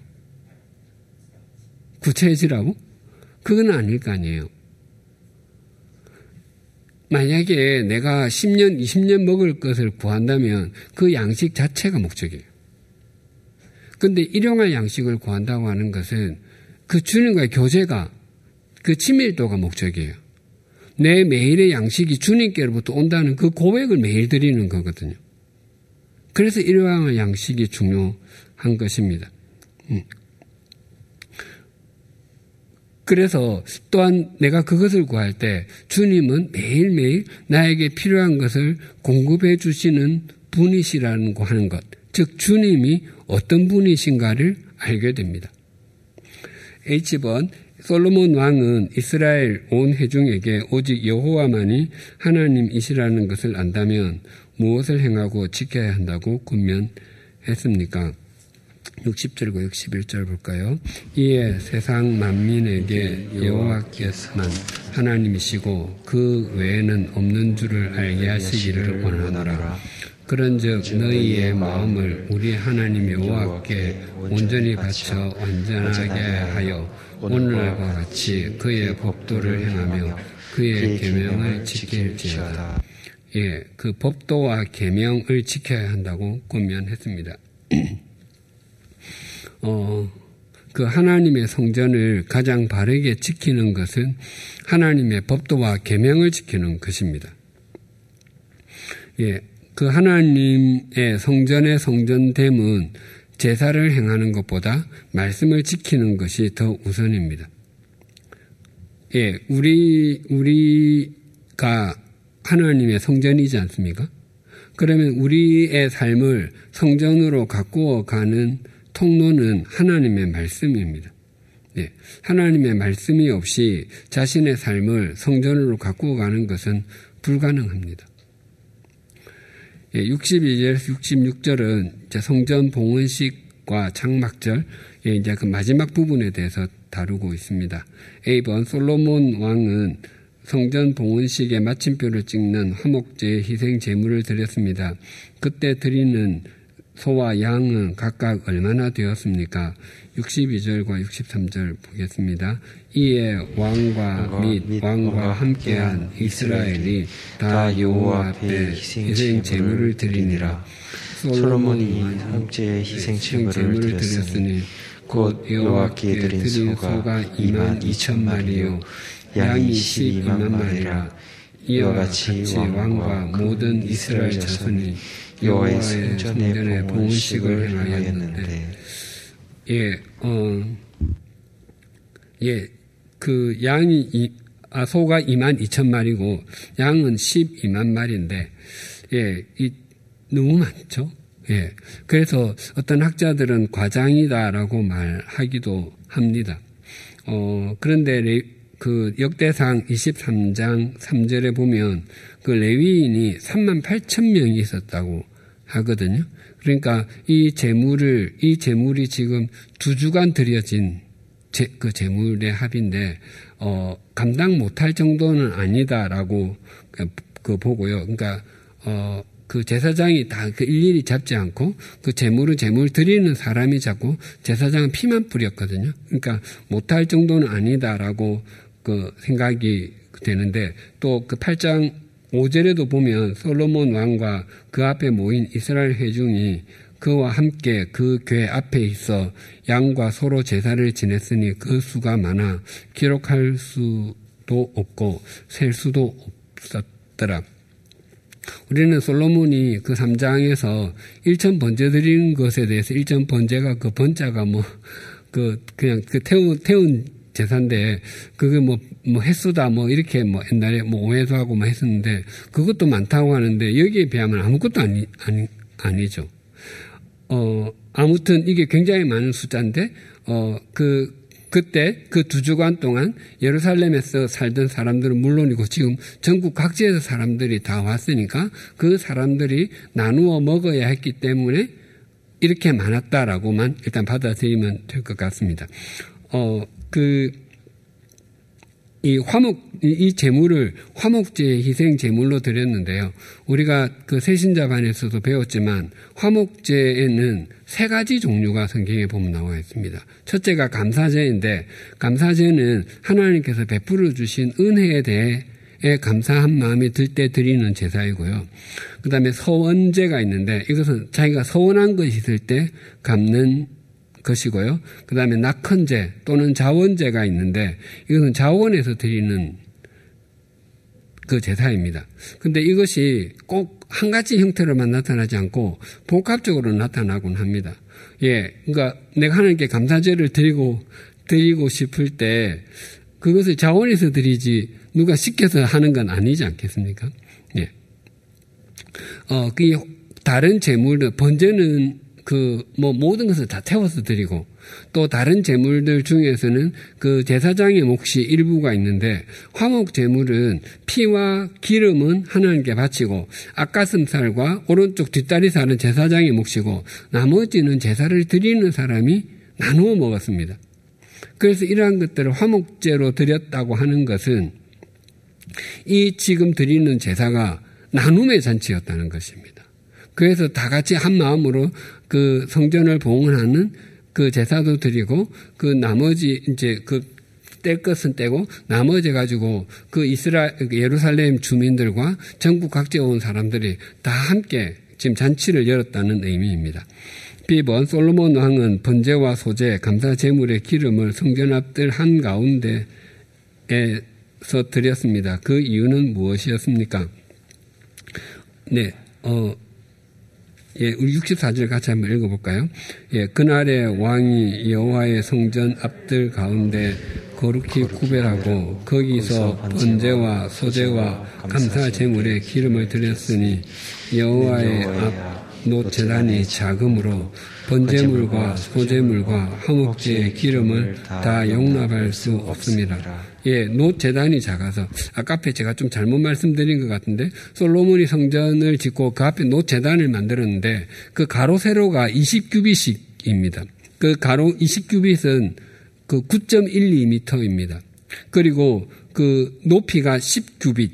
구체해지라고? 그건 아닐 거 아니에요. 만약에 내가 십 년, 이십 년 먹을 것을 구한다면 그 양식 자체가 목적이에요. 그런데 일용할 양식을 구한다고 하는 것은 그 주님과의 교제가, 그 친밀도가 목적이에요. 내 매일의 양식이 주님께로부터 온다는 그 고백을 매일 드리는 거거든요. 그래서 일용할 양식이 중요한 것입니다. 음. 그래서 또한 내가 그것을 구할 때 주님은 매일매일 나에게 필요한 것을 공급해 주시는 분이시라는 거 하는 것, 즉 주님이 어떤 분이신가를 알게 됩니다. H번 솔로몬 왕은 이스라엘 온 회중에게 오직 여호와만이 하나님이시라는 것을 안다면 무엇을 행하고 지켜야 한다고 권면했습니까? 육십 절과 육십일 절 볼까요? 이에 세상 만민에게 여호와께서만 하나님이시고 그 외에는 없는 줄을 알게 하시기를 원하노라. 그런즉 너희의 마음을 우리 하나님 여호와께 온전히 바쳐 완전하게 하여 오늘날과 같이 그의 법도를 행하며 그의 계명을 지킬지어다. 예, 그 법도와 계명을 지켜야 한다고 권면했습니다. 어, 그 하나님의 성전을 가장 바르게 지키는 것은 하나님의 법도와 계명을 지키는 것입니다. 예, 그 하나님의 성전의 성전됨은 제사를 행하는 것보다 말씀을 지키는 것이 더 우선입니다. 예, 우리, 우리가 하나님의 성전이지 않습니까? 그러면 우리의 삶을 성전으로 가꾸어 가는 통로는 하나님의 말씀입니다. 예, 하나님의 말씀이 없이 자신의 삶을 성전으로 가꾸어 가는 것은 불가능합니다. 예, 육십이 절에서 육십육 절은 이제 성전 봉헌식과 장막절, 예, 이제 그 마지막 부분에 대해서 다루고 있습니다. A번 솔로몬 왕은 성전 봉헌식의 마침표를 찍는 화목제의 희생 제물을 드렸습니다. 그때 드리는 소와 양은 각각 얼마나 되었습니까? 육십이 절과 육십삼 절 보겠습니다. 이에 왕과 및 왕과 함께한 이스라엘이 다 여호와 앞에 희생 제물을 드리니라. 솔로몬이 화목제의 희생 제물을 드렸으니 곧 여호와께 드린 소가 이만 이천 마리요 양이 십이만 마리라. 이와 같이 왕과 모든 이스라엘 자손이 여호와의 성전에 봉헌식을 행하였는데, 예, 어, 예, 그 양이 이, 아, 소가 이만 이천 마리고 양은 십이만 마리인데, 예, 이 너무 많죠. 예, 그래서 어떤 학자들은 과장이다라고 말하기도 합니다. 어, 그런데 레, 그 역대상 이십삼 장 삼 절에 보면 그 레위인이 삼만 팔천 명이 있었다고 하거든요. 그러니까 이 재물을, 이 재물이 지금 두 주간 드려진 제, 그 재물의 합인데, 어, 감당 못할 정도는 아니다라고 그, 그 보고요. 그러니까, 어, 그 제사장이 다 그 일일이 잡지 않고 그 재물은 재물 드리는 사람이 잡고 제사장은 피만 뿌렸거든요. 그러니까 못할 정도는 아니다라고 그 생각이 되는데, 또 그 팔 장 오 절에도 보면 솔로몬 왕과 그 앞에 모인 이스라엘 회중이 그와 함께 그 궤 앞에 있어 양과 소로 제사를 지냈으니 그 수가 많아 기록할 수도 없고 셀 수도 없었더라. 우리는 솔로몬이 그 삼 장에서 일천 번제 드리는 것에 대해서 일천 번제가 그 번자가 뭐 그 그냥 그 태운 태운 제사인데 그게 뭐 뭐 횟수다 뭐 이렇게 뭐 옛날에 뭐 오해도 하고 뭐 했었는데 그것도 많다고 하는데 여기에 비하면 아무것도 아니 아니 아니죠. 어 아무튼 이게 굉장히 많은 숫자인데 어 그 그때 그 두 주간 동안 예루살렘에서 살던 사람들은 물론이고 지금 전국 각지에서 사람들이 다 왔으니까 그 사람들이 나누어 먹어야 했기 때문에 이렇게 많았다라고만 일단 받아들이면 될 것 같습니다. 어, 그, 이 화목, 이 제물을 화목제 희생 제물로 드렸는데요. 우리가 그 새신자반에서도 배웠지만 화목제에는 세 가지 종류가 성경에 보면 나와 있습니다. 첫째가 감사제인데 감사제는 하나님께서 베풀어 주신 은혜에 대해 감사한 마음이 들 때 드리는 제사이고요. 그 다음에 서원제가 있는데 이것은 자기가 서원한 것이 있을 때 갚는 것이고요. 그 다음에 낙헌제 또는 자원제가 있는데 이것은 자원에서 드리는 그 제사입니다. 근데 이것이 꼭 한 가지 형태로만 나타나지 않고 복합적으로 나타나곤 합니다. 예, 그러니까 내가 하나님께 감사제를 드리고 드리고 싶을 때 그것을 자원에서 드리지 누가 시켜서 하는 건 아니지 않겠습니까? 예. 어, 그 다른 제물들 번제는 그 뭐 모든 것을 다 태워서 드리고 또 다른 제물들 중에서는 그 제사장의 몫이 일부가 있는데 화목 제물은 피와 기름은 하나님께 바치고 앞가슴살과 오른쪽 뒷다리살은 제사장의 몫이고 나머지는 제사를 드리는 사람이 나누어 먹었습니다. 그래서 이러한 것들을 화목제로 드렸다고 하는 것은 이 지금 드리는 제사가 나눔의 잔치였다는 것입니다. 그래서 다 같이 한 마음으로 그 성전을 봉헌하는 그 제사도 드리고 그 나머지 이제 그 뗄 것은 떼고 나머지 가지고 그 이스라엘 예루살렘 주민들과 전국 각지에 온 사람들이 다 함께 지금 잔치를 열었다는 의미입니다. 비 번 솔로몬 왕은 번제와 소제, 감사 제물의 기름을 성전 앞들 한가운데에서 드렸습니다. 그 이유는 무엇이었습니까? 네, 어, 예, 우리 육십사 절 같이 한번 읽어볼까요? 예, 그날에 왕이 여호와의 성전 앞들 가운데 거룩히 구별하고 거기서 번제와 소제와 감사 제물의 기름을 드렸으니 여호와의 앞 노 제단이 작으므로 번제물과 소제물과 화목제의 기름을 다 용납할 수 없습니다. 예, 노 제단이 작아서 아까 앞에 제가 좀 잘못 말씀드린 것 같은데 솔로몬이 성전을 짓고 그 앞에 노 제단을 만들었는데 그 가로 세로가 이십 규빗입니다. 그 가로 이십 규빗은 그 구 점 일이 미터입니다. 그리고 그 높이가 십 규빗.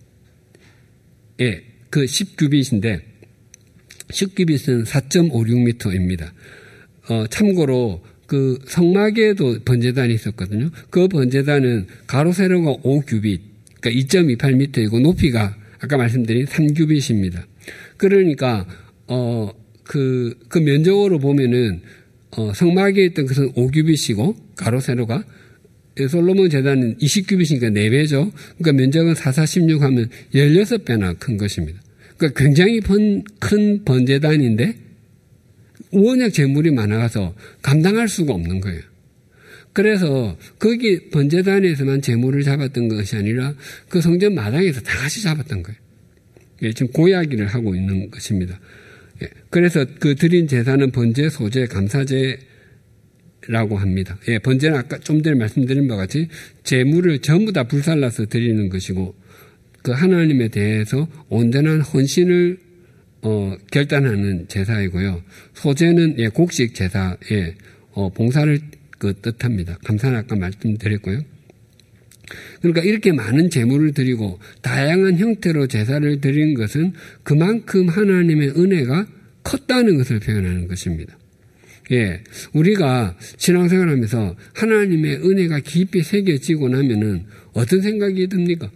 예, 그 십 규빗인데 십 규빗은 사 점 오육 미터입니다. 어, 참고로 그 성막에도 번제단이 있었거든요. 그 번제단은 가로 세로가 오 규빗, 그러니까 이 점 이팔 미터이고 높이가 아까 말씀드린 삼 규빗입니다. 그러니까 어, 그, 그 면적으로 보면은 어, 성막에 있던 것은 오 규빗이고 가로 세로가 솔로몬 제단은 이십 규빗이니까 네 배죠. 그러니까 면적은 사, 사, 십육 하면 십육 배나 큰 것입니다. 그러니까 굉장히 번, 큰 번제단인데 워낙 재물이 많아서 감당할 수가 없는 거예요. 그래서 거기 번제단에서만 재물을 잡았던 것이 아니라 그 성전 마당에서 다 같이 잡았던 거예요. 예, 지금 고이야기를 하고 있는 것입니다. 예, 그래서 그 드린 제사는 번제, 소제, 감사제라고 합니다. 예, 번제는 아까 좀 전에 말씀드린 바와 같이 재물을 전부 다 불살라서 드리는 것이고 그 하나님에 대해서 온전한 헌신을 어, 결단하는 제사이고요. 소제는 예, 곡식 제사의 어, 봉사를 그 뜻합니다. 감사는 아까 말씀드렸고요. 그러니까 이렇게 많은 제물을 드리고 다양한 형태로 제사를 드린 것은 그만큼 하나님의 은혜가 컸다는 것을 표현하는 것입니다. 예, 우리가 신앙생활하면서 하나님의 은혜가 깊이 새겨지고 나면은 어떤 생각이 듭니까?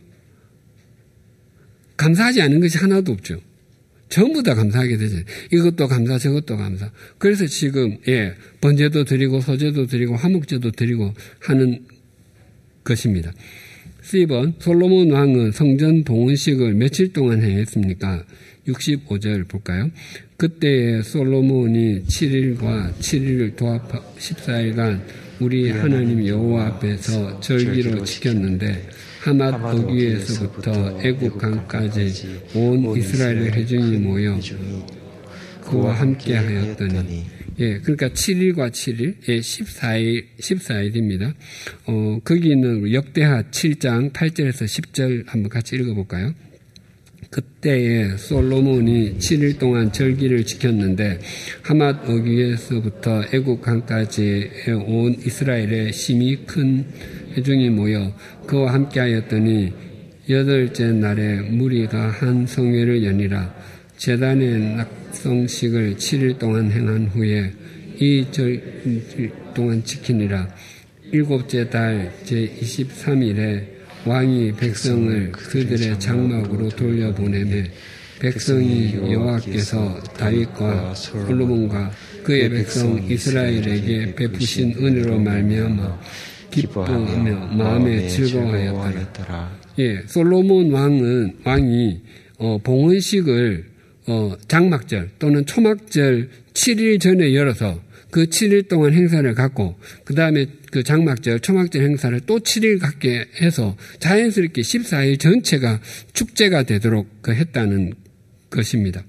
감사하지 않은 것이 하나도 없죠. 전부 다 감사하게 되죠. 이것도 감사, 저것도 감사. 그래서 지금 예, 번제도 드리고 소제도 드리고 화목제도 드리고 하는 것입니다. 사 번 솔로몬 왕은 성전 봉헌식을 며칠 동안 행했습니까? 육십오 절 볼까요? 그때 솔로몬이 칠 일과 칠 일을 도합하 십사 일간 우리 하나님 여호와 앞에서 절기로 지켰는데 하맛 거기에서부터 애국 강까지 온 이스라엘 회중이 모여 그와 함께 하였더니 예, 그러니까 칠 일과 칠 일, 예, 십사 일, 십사 일입니다. 어, 거기 있는 역대하 칠 장 팔 절에서 십 절 한번 같이 읽어볼까요? 그때에 솔로몬이 칠 일 동안 절기를 지켰는데 하맛 어귀에서부터 애국 강까지 온 이스라엘의 심히 큰 회중이 모여 그와 함께하였더니 여덟째 날에 무리가 한 성회를 여니라. 제단의 낙성식을 칠 일 동안 행한 후에 이 절 동안 지키니라. 일곱째 달 제이십삼 일에 왕이 백성을 그들의 장막으로 돌려보내매 백성이 여호와께서 다윗과 솔로몬과 그의 백성 이스라엘에게 베푸신 은혜로 말미암아 기뻐하며 마음에 즐거워하였더라. 예, 솔로몬 왕은 왕이 어, 봉헌식을 어, 장막절 또는 초막절 칠 일 전에 열어서 그 칠 일 동안 행사를 갖고 그 다음에 그 장막절, 초막절 행사를 또 칠 일 갖게 해서 자연스럽게 십사 일 전체가 축제가 되도록 그 했다는 것입니다.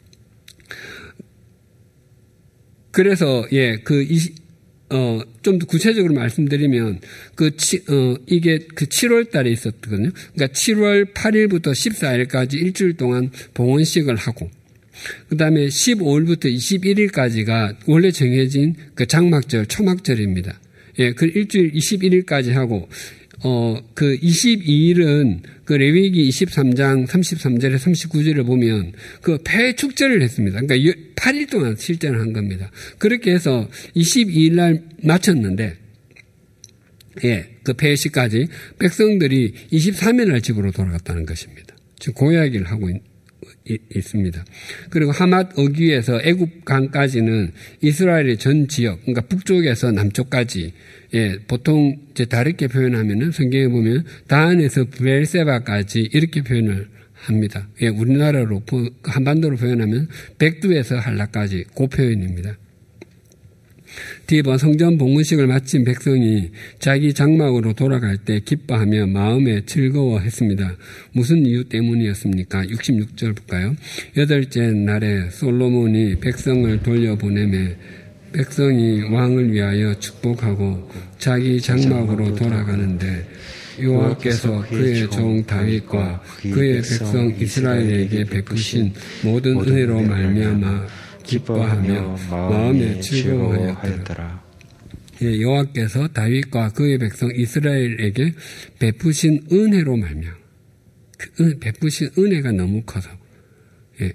그래서 예, 그 어, 좀 더 구체적으로 말씀드리면 그 치, 어, 이게 그 칠월 달에 있었거든요. 그러니까 칠월 팔 일부터 십사 일까지 일주일 동안 봉헌식을 하고 그 다음에 십오 일부터 이십일 일까지가 원래 정해진 그 장막절, 초막절입니다. 예, 그 일주일 이십일 일까지 하고, 어, 그 이십이 일은 그 레위기 이십삼 장 삼십삼 절에 삼십구 절을 보면 그 폐축제를 했습니다. 그러니까 팔 일 동안 실전을 한 겁니다. 그렇게 해서 이십이 일 날 마쳤는데, 예, 그 폐식까지 백성들이 이십삼 일 날 집으로 돌아갔다는 것입니다. 지금 그 이야기를 하고 있 있습니다. 그리고 하맛 어귀에서 애굽강까지는 이스라엘의 전 지역, 그러니까 북쪽에서 남쪽까지, 예, 보통 이제 다르게 표현하면은 성경에 보면 다한에서 브엘세바까지 이렇게 표현을 합니다. 예, 우리나라로 한반도로 표현하면 백두에서 한라까지 그 표현입니다. 뒤에 봐 성전 봉헌식을 마친 백성이 자기 장막으로 돌아갈 때 기뻐하며 마음에 즐거워했습니다. 무슨 이유 때문이었습니까? 육십육 절 볼까요? 여덟째 날에 솔로몬이 백성을 돌려보내매 백성이 왕을 위하여 축복하고 자기 장막으로 돌아가는데 여호와께서 그의 종 다윗과 그의 백성 이스라엘에게 베푸신 모든 은혜로 말미암아 기뻐하며 마음에 즐거워하였더라. 예, 여호와께서 다윗과 그의 백성 이스라엘에게 베푸신 은혜로 말미암아 그 은, 베푸신 은혜가 너무 커서 예,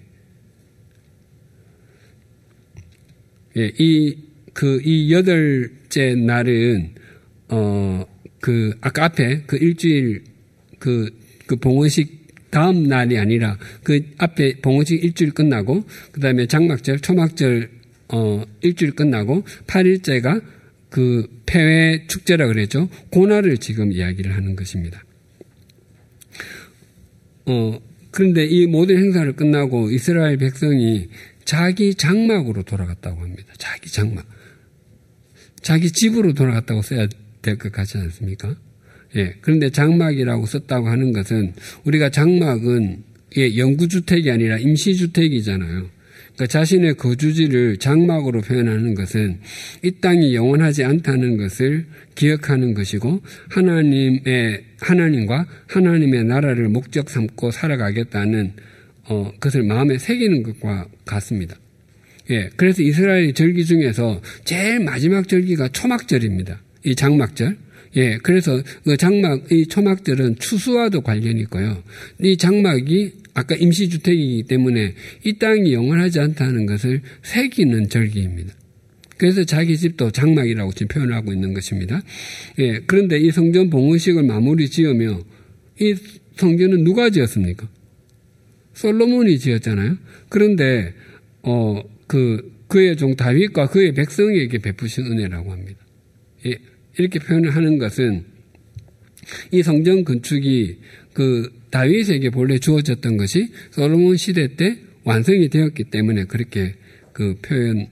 예, 이 그 이 여덟째 날은 어 그 아까 앞에 그 일주일 그 그 봉헌식 다음 날이 아니라 그 앞에 봉헌식 일주일 끝나고 그 다음에 장막절, 초막절 어 일주일 끝나고 팔 일째가 그 폐회 축제라 그랬죠. 그날을 지금 이야기를 하는 것입니다. 어 그런데 이 모든 행사를 끝나고 이스라엘 백성이 자기 장막으로 돌아갔다고 합니다. 자기 장막. 자기 집으로 돌아갔다고 써야 될 것 같지 않습니까? 예. 그런데 장막이라고 썼다고 하는 것은 우리가 장막은 예, 영구주택이 아니라 임시주택이잖아요. 그러니까 자신의 거주지를 장막으로 표현하는 것은 이 땅이 영원하지 않다는 것을 기억하는 것이고 하나님의 하나님과 하나님의 나라를 목적 삼고 살아가겠다는 어, 것을 마음에 새기는 것과 같습니다. 예. 그래서 이스라엘 절기 중에서 제일 마지막 절기가 초막절입니다. 이 장막절. 예, 그래서 그 장막, 이 초막절은 추수와도 관련이 있고요. 이 장막이 아까 임시주택이기 때문에 이 땅이 영원하지 않다는 것을 새기는 절기입니다. 그래서 자기 집도 장막이라고 지금 표현하고 있는 것입니다. 예, 그런데 이 성전 봉헌식을 마무리 지으며 이 성전은 누가 지었습니까? 솔로몬이 지었잖아요. 그런데, 어, 그, 그의 종 다윗과 그의 백성에게 베푸신 은혜라고 합니다. 예. 이렇게 표현을 하는 것은 이 성전 건축이 그 다윗에게 본래 주어졌던 것이 솔로몬 시대 때 완성이 되었기 때문에 그렇게 그 표현하는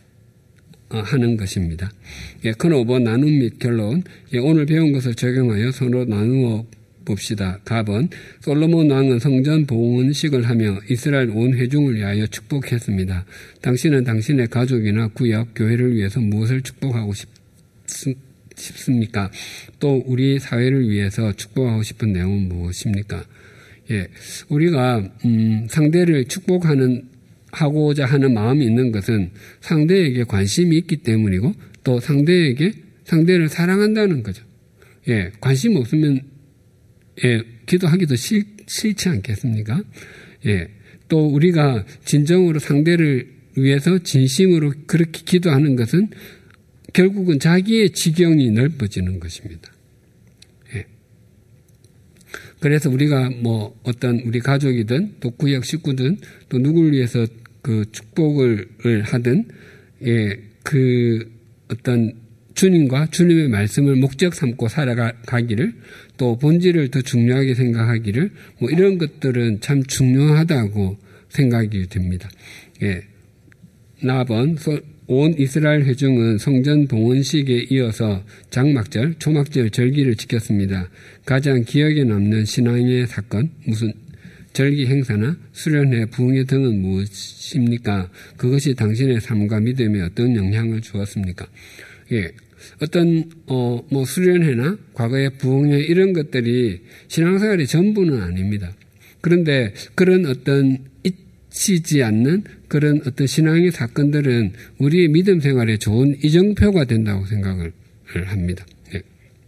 것입니다. 예, 큰오버 나눔 및 결론. 예, 오늘 배운 것을 적용하여 서로 나누어 봅시다. 답은 솔로몬 왕은 성전 봉헌식을 하며 이스라엘 온 회중을 위하여 축복했습니다. 당신은 당신의 가족이나 구역, 교회를 위해서 무엇을 축복하고 싶습니까? 싶습니까? 또 우리 사회를 위해서 축복하고 싶은 내용은 무엇입니까? 예, 우리가 음, 상대를 축복하는 하고자 하는 마음이 있는 것은 상대에게 관심이 있기 때문이고 또 상대에게 상대를 사랑한다는 거죠. 예, 관심 없으면 예, 기도하기도 싫, 싫지 않겠습니까? 예, 또 우리가 진정으로 상대를 위해서 진심으로 그렇게 기도하는 것은 결국은 자기의 지경이 넓어지는 것입니다. 예. 그래서 우리가 뭐 어떤 우리 가족이든 또 구역 식구든 또 누구를 위해서 그 축복을 하든 예, 그 어떤 주님과 주님의 말씀을 목적 삼고 살아가기를 또 본질을 더 중요하게 생각하기를 뭐 이런 것들은 참 중요하다고 생각이 됩니다. 예. 나번 온 이스라엘 회중은 성전 봉헌식에 이어서 장막절, 초막절 절기를 지켰습니다. 가장 기억에 남는 신앙의 사건, 무슨 절기 행사나 수련회, 부흥회 등은 무엇입니까? 그것이 당신의 삶과 믿음에 어떤 영향을 주었습니까? 예. 어떤, 어, 뭐, 수련회나 과거의 부흥회 이런 것들이 신앙생활의 전부는 아닙니다. 그런데 그런 어떤 잊히지 않는 그런 어떤 신앙의 사건들은 우리의 믿음 생활에 좋은 이정표가 된다고 생각을 합니다. 예.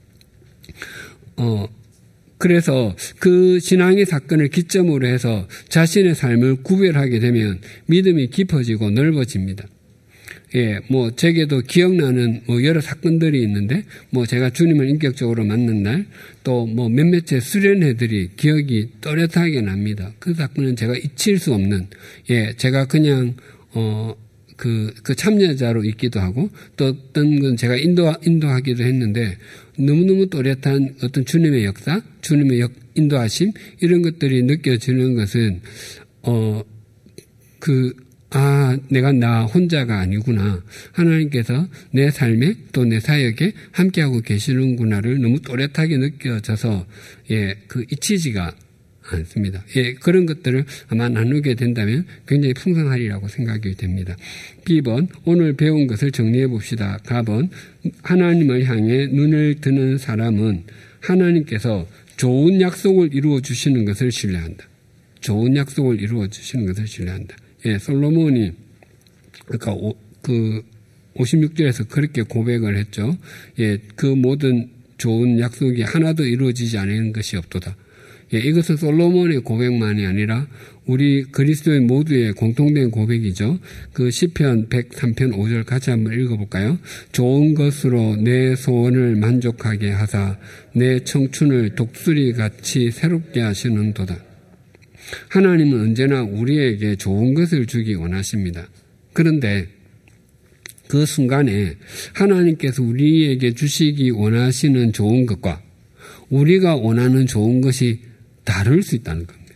어, 그래서 그 신앙의 사건을 기점으로 해서 자신의 삶을 구별하게 되면 믿음이 깊어지고 넓어집니다. 예, 뭐, 제게도 기억나는 뭐 여러 사건들이 있는데, 뭐 제가 주님을 인격적으로 만난 날, 또 뭐 몇몇의 수련회들이 기억이 또렷하게 납니다. 그 사건은 제가 잊힐 수 없는, 예, 제가 그냥, 어, 그, 그 참여자로 있기도 하고, 또 어떤 건 제가 인도, 인도하기도 했는데, 너무너무 또렷한 어떤 주님의 역사, 주님의 역, 인도하심, 이런 것들이 느껴지는 것은, 어, 그, 아, 내가 나 혼자가 아니구나. 하나님께서 내 삶에 또 내 사역에 함께하고 계시는구나를 너무 또렷하게 느껴져서, 예, 그 잊히지가 않습니다. 예, 그런 것들을 아마 나누게 된다면 굉장히 풍성하리라고 생각이 됩니다. B번, 오늘 배운 것을 정리해 봅시다. 가번, 하나님을 향해 눈을 드는 사람은 하나님께서 좋은 약속을 이루어 주시는 것을 신뢰한다. 좋은 약속을 이루어 주시는 것을 신뢰한다. 예, 솔로몬이 아까 오, 그 오십육 절에서 그렇게 고백을 했죠. 예, 그 모든 좋은 약속이 하나도 이루어지지 않는 것이 없도다. 예, 이것은 솔로몬의 고백만이 아니라 우리 그리스도인 모두의 공통된 고백이죠. 그 시편 백삼 편 오 절 같이 한번 읽어볼까요? 좋은 것으로 내 소원을 만족하게 하사 내 청춘을 독수리같이 새롭게 하시는도다. 하나님은 언제나 우리에게 좋은 것을 주기 원하십니다. 그런데 그 순간에 하나님께서 우리에게 주시기 원하시는 좋은 것과 우리가 원하는 좋은 것이 다를 수 있다는 겁니다.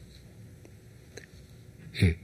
예.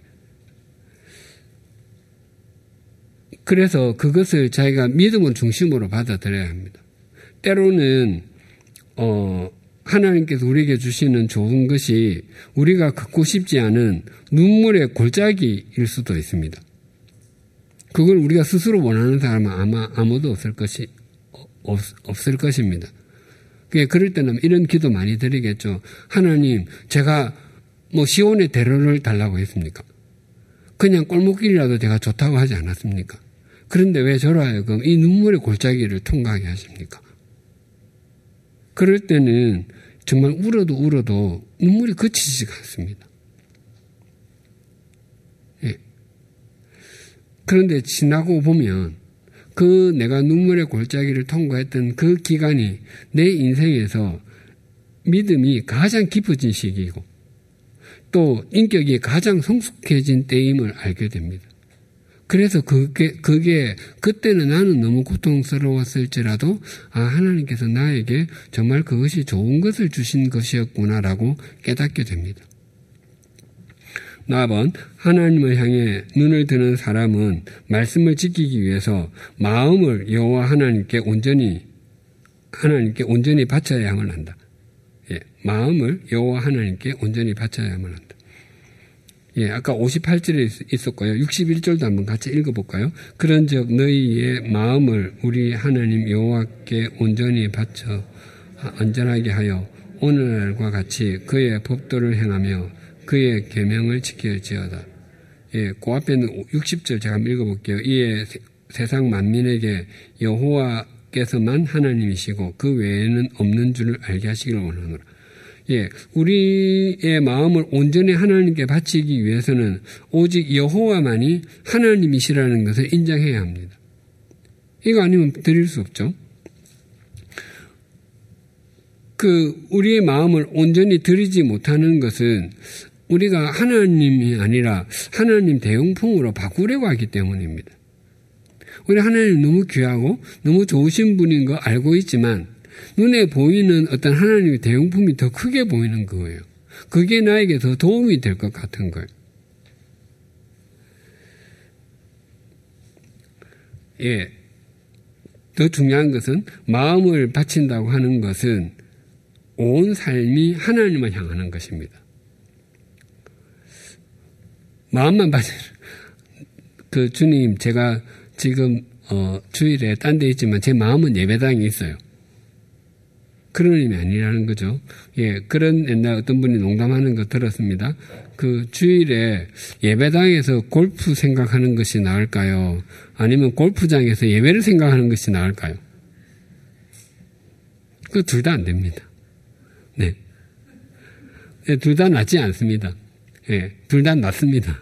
그래서 그것을 자기가 믿음을 중심으로 받아들여야 합니다. 때로는 어 하나님께서 우리에게 주시는 좋은 것이 우리가 갖고 싶지 않은 눈물의 골짜기일 수도 있습니다. 그걸 우리가 스스로 원하는 사람은 아마 아무도 없을 것이, 없, 없을 것입니다. 그럴 때는 이런 기도 많이 드리겠죠. 하나님, 제가 뭐 시온의 대로를 달라고 했습니까? 그냥 골목길이라도 제가 좋다고 하지 않았습니까? 그런데 왜 저로 하여금 이 눈물의 골짜기를 통과하게 하십니까? 그럴 때는 정말 울어도 울어도 눈물이 그치지가 않습니다. 예. 그런데 지나고 보면 그 내가 눈물의 골짜기를 통과했던 그 기간이 내 인생에서 믿음이 가장 깊어진 시기이고 또 인격이 가장 성숙해진 때임을 알게 됩니다. 그래서 그게, 그게, 그때는 나는 너무 고통스러웠을지라도, 아, 하나님께서 나에게 정말 그것이 좋은 것을 주신 것이었구나라고 깨닫게 됩니다. 나번, 하나님을 향해 눈을 드는 사람은 말씀을 지키기 위해서 마음을 여호와 하나님께 온전히, 하나님께 온전히 바쳐야만 한다. 예, 마음을 여호와 하나님께 온전히 바쳐야만 한다. 예, 아까 오십팔 절에 있었고요. 육십일 절도 한번 같이 읽어볼까요? 그런즉 너희의 마음을 우리 하나님 여호와께 온전히 바쳐 안전하게 하여 오늘과 같이 그의 법도를 행하며 그의 계명을 지킬지어다. 예, 그 앞에는 육십 절 제가 한번 읽어볼게요. 이에 세상 만민에게 여호와께서만 하나님이시고 그 외에는 없는 줄을 알게 하시기를 원하노라. 예, 우리의 마음을 온전히 하나님께 바치기 위해서는 오직 여호와만이 하나님이시라는 것을 인정해야 합니다. 이거 아니면 드릴 수 없죠. 그 우리의 마음을 온전히 드리지 못하는 것은 우리가 하나님이 아니라 하나님 대용품으로 바꾸려고 하기 때문입니다. 우리 하나님 너무 귀하고 너무 좋으신 분인 거 알고 있지만 눈에 보이는 어떤 하나님의 대용품이 더 크게 보이는 거예요. 그게 나에게 더 도움이 될 것 같은 거예요. 예. 더 중요한 것은 마음을 바친다고 하는 것은 온 삶이 하나님을 향하는 것입니다. 마음만 바치는, 그 주님, 제가 지금, 어, 주일에 딴 데 있지만 제 마음은 예배당에 있어요. 그런 의미 아니라는 거죠. 예, 그런 옛날 어떤 분이 농담하는 거 들었습니다. 그 주일에 예배당에서 골프 생각하는 것이 나을까요? 아니면 골프장에서 예배를 생각하는 것이 나을까요? 그 둘 다 안 됩니다. 네. 네, 둘 다 낫지 않습니다. 예, 둘 다 낫습니다.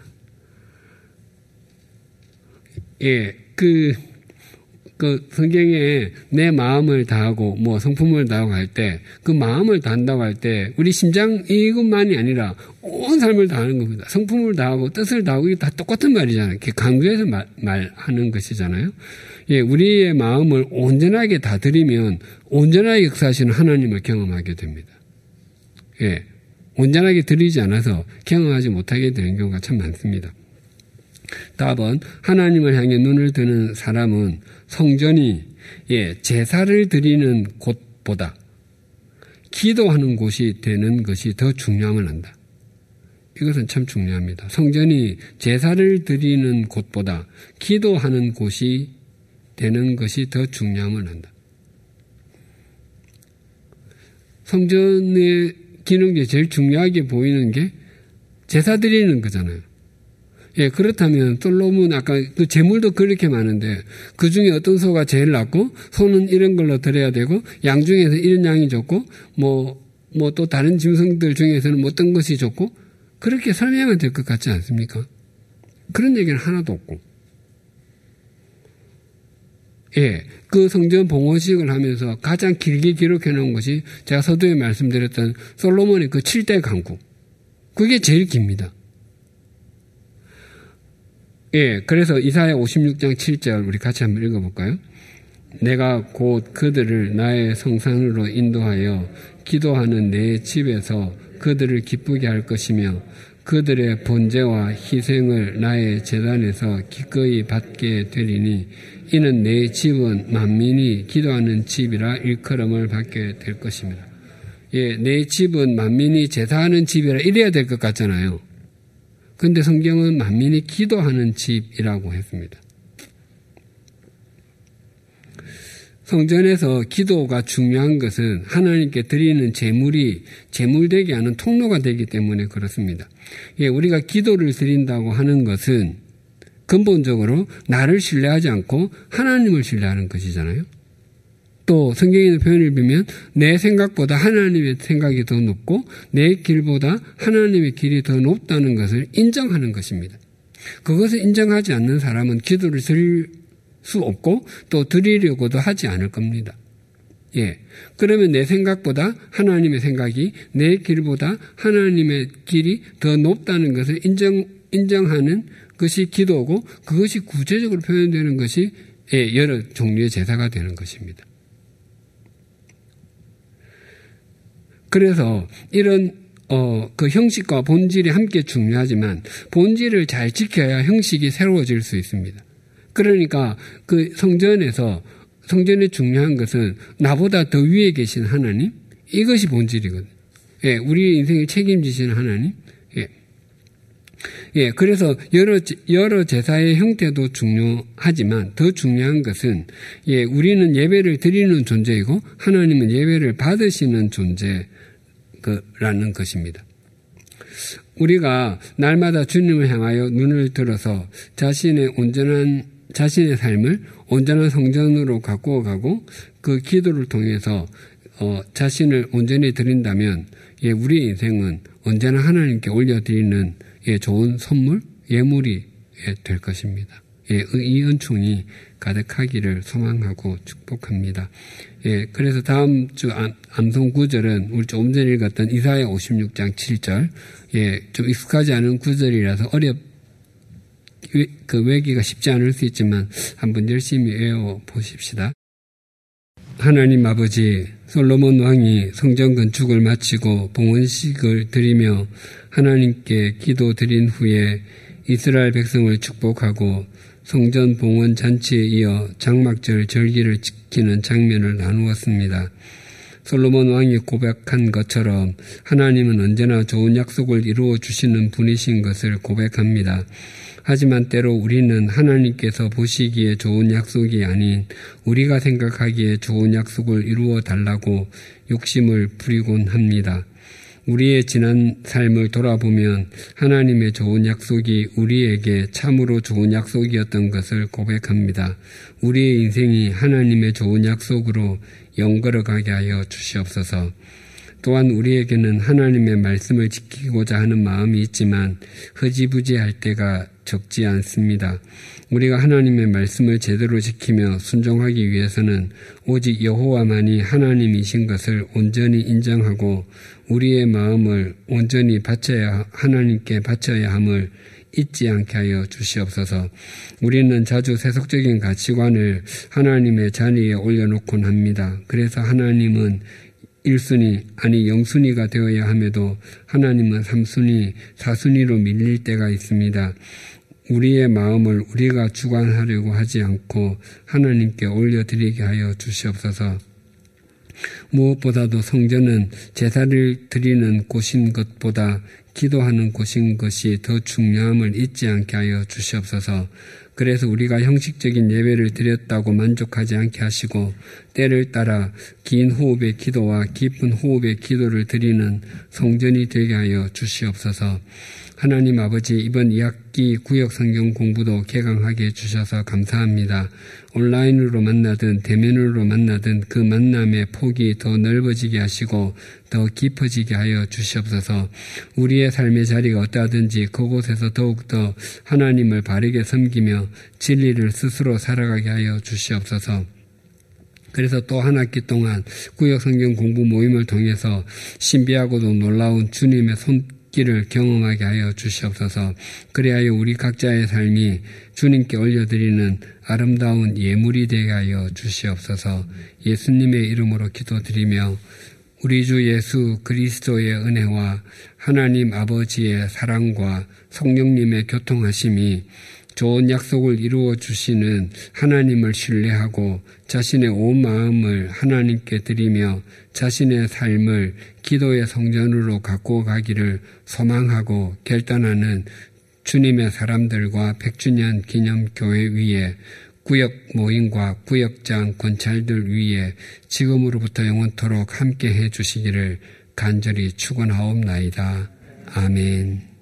예, 그, 그 성경에 내 마음을 다하고 뭐 성품을 다하고 할 때 그 마음을 다한다고 할 때 우리 심장 이것만이 아니라 온 삶을 다하는 겁니다. 성품을 다하고 뜻을 다하고 이게 다 똑같은 말이잖아요. 이렇게 강조해서 말, 말하는 것이잖아요. 예, 우리의 마음을 온전하게 다 드리면 온전하게 역사하시는 하나님을 경험하게 됩니다. 예, 온전하게 드리지 않아서 경험하지 못하게 되는 경우가 참 많습니다. 답은 하나님을 향해 눈을 드는 사람은 성전이 예, 제사를 드리는 곳보다 기도하는 곳이 되는 것이 더 중요함을 안다. 이것은 참 중요합니다. 성전이 제사를 드리는 곳보다 기도하는 곳이 되는 것이 더 중요함을 안다. 성전의 기능 중에 제일 중요하게 보이는 게 제사 드리는 거잖아요. 예, 그렇다면 솔로몬 아까 그 재물도 그렇게 많은데 그 중에 어떤 소가 제일 낫고 소는 이런 걸로 드려야 되고 양 중에서 이런 양이 좋고 뭐 뭐 또 다른 짐승들 중에서는 뭐 어떤 것이 좋고 그렇게 설명은 될 것 같지 않습니까? 그런 얘기는 하나도 없고. 예, 그 성전 봉헌식을 하면서 가장 길게 기록해 놓은 것이 제가 서두에 말씀드렸던 솔로몬의 그 칠 대 강구. 그게 제일 깁니다. 예, 그래서 이사야 오십육 장 칠 절 우리 같이 한번 읽어볼까요? 내가 곧 그들을 나의 성산으로 인도하여 기도하는 내 집에서 그들을 기쁘게 할 것이며 그들의 번제와 희생을 나의 제단에서 기꺼이 받게 되리니 이는 내 집은 만민이 기도하는 집이라 일컬음을 받게 될 것입니다. 예, 내 집은 만민이 제사하는 집이라 이래야 될 것 같잖아요. 그런데 성경은 만민이 기도하는 집이라고 했습니다. 성전에서 기도가 중요한 것은 하나님께 드리는 제물이 제물되게 하는 통로가 되기 때문에 그렇습니다. 예, 우리가 기도를 드린다고 하는 것은 근본적으로 나를 신뢰하지 않고 하나님을 신뢰하는 것이잖아요. 또 성경에 있는 표현을 보면 내 생각보다 하나님의 생각이 더 높고 내 길보다 하나님의 길이 더 높다는 것을 인정하는 것입니다. 그것을 인정하지 않는 사람은 기도를 드릴 수 없고 또 드리려고도 하지 않을 겁니다. 예. 그러면 내 생각보다 하나님의 생각이 내 길보다 하나님의 길이 더 높다는 것을 인정, 인정하는 것이 기도고 그것이 구체적으로 표현되는 것이 예, 여러 종류의 제사가 되는 것입니다. 그래서 이런 어, 그 형식과 본질이 함께 중요하지만 본질을 잘 지켜야 형식이 새로워질 수 있습니다. 그러니까 그 성전에서 성전의 중요한 것은 나보다 더 위에 계신 하나님 이것이 본질이거든요. 예, 우리 인생을 책임지시는 하나님. 예, 예, 그래서 여러 여러 제사의 형태도 중요하지만 더 중요한 것은 예, 우리는 예배를 드리는 존재이고 하나님은 예배를 받으시는 존재. 거라는 것입니다. 우리가 날마다 주님을 향하여 눈을 들어서 자신의 온전한 자신의 삶을 온전한 성전으로 갖고 가고 그 기도를 통해서 어, 자신을 온전히 드린다면 예, 우리 인생은 언제나 하나님께 올려드리는 예, 좋은 선물, 예물이 예, 될 것입니다. 예, 이 은총이 가득하기를 소망하고 축복합니다. 예, 그래서 다음 주 암송 구절은 우리 조금 전에 읽었던 이사야 오십육 장 칠 절, 예, 좀 익숙하지 않은 구절이라서 어렵, 그 외기가 쉽지 않을 수 있지만 한번 열심히 외워 보십시다. 하나님 아버지, 솔로몬 왕이 성전 건축을 마치고 봉헌식을 드리며 하나님께 기도 드린 후에 이스라엘 백성을 축복하고 성전 봉헌 잔치에 이어 장막절 절기를 지키는 장면을 나누었습니다. 솔로몬 왕이 고백한 것처럼 하나님은 언제나 좋은 약속을 이루어 주시는 분이신 것을 고백합니다. 하지만 때로 우리는 하나님께서 보시기에 좋은 약속이 아닌 우리가 생각하기에 좋은 약속을 이루어 달라고 욕심을 부리곤 합니다. 우리의 지난 삶을 돌아보면 하나님의 좋은 약속이 우리에게 참으로 좋은 약속이었던 것을 고백합니다. 우리의 인생이 하나님의 좋은 약속으로 연걸어가게 하여 주시옵소서. 또한 우리에게는 하나님의 말씀을 지키고자 하는 마음이 있지만 흐지부지할 때가 적지 않습니다. 우리가 하나님의 말씀을 제대로 지키며 순종하기 위해서는 오직 여호와만이 하나님이신 것을 온전히 인정하고 우리의 마음을 온전히 바쳐야 하나님께 바쳐야 함을 잊지 않게 하여 주시옵소서. 우리는 자주 세속적인 가치관을 하나님의 자리에 올려놓곤 합니다. 그래서 하나님은 일 순위 아니 영 순위가 되어야 함에도 하나님은 삼 순위, 사 순위로 밀릴 때가 있습니다. 우리의 마음을 우리가 주관하려고 하지 않고 하나님께 올려드리게 하여 주시옵소서. 무엇보다도 성전은 제사를 드리는 곳인 것보다 기도하는 곳인 것이 더 중요함을 잊지 않게 하여 주시옵소서. 그래서 우리가 형식적인 예배를 드렸다고 만족하지 않게 하시고 때를 따라 긴 호흡의 기도와 깊은 호흡의 기도를 드리는 성전이 되게 하여 주시옵소서. 하나님 아버지, 이번 이 학기 구역 성경 공부도 개강하게 해주셔서 감사합니다. 온라인으로 만나든 대면으로 만나든 그 만남의 폭이 더 넓어지게 하시고 더 깊어지게 하여 주시옵소서. 우리의 삶의 자리가 어떠하든지 그곳에서 더욱더 하나님을 바르게 섬기며 진리를 스스로 살아가게 하여 주시옵소서. 그래서 또 한 학기 동안 구역 성경 공부 모임을 통해서 신비하고도 놀라운 주님의 손길을 경험하게 하여 주시옵소서. 그리하여 우리 각자의 삶이 주님께 올려드리는 아름다운 예물이 되게 하여 주시옵소서. 예수님의 이름으로 기도드리며 우리 주 예수 그리스도의 은혜와 하나님 아버지의 사랑과 성령님의 교통하심이 좋은 약속을 이루어 주시는 하나님을 신뢰하고 자신의 온 마음을 하나님께 드리며 자신의 삶을 기도의 성전으로 갖고 가기를 소망하고 결단하는 주님의 사람들과 백 주년 기념교회 위에 구역 모임과 구역장 권찰들 위에 지금으로부터 영원토록 함께 해 주시기를 간절히 축원하옵나이다. 아멘.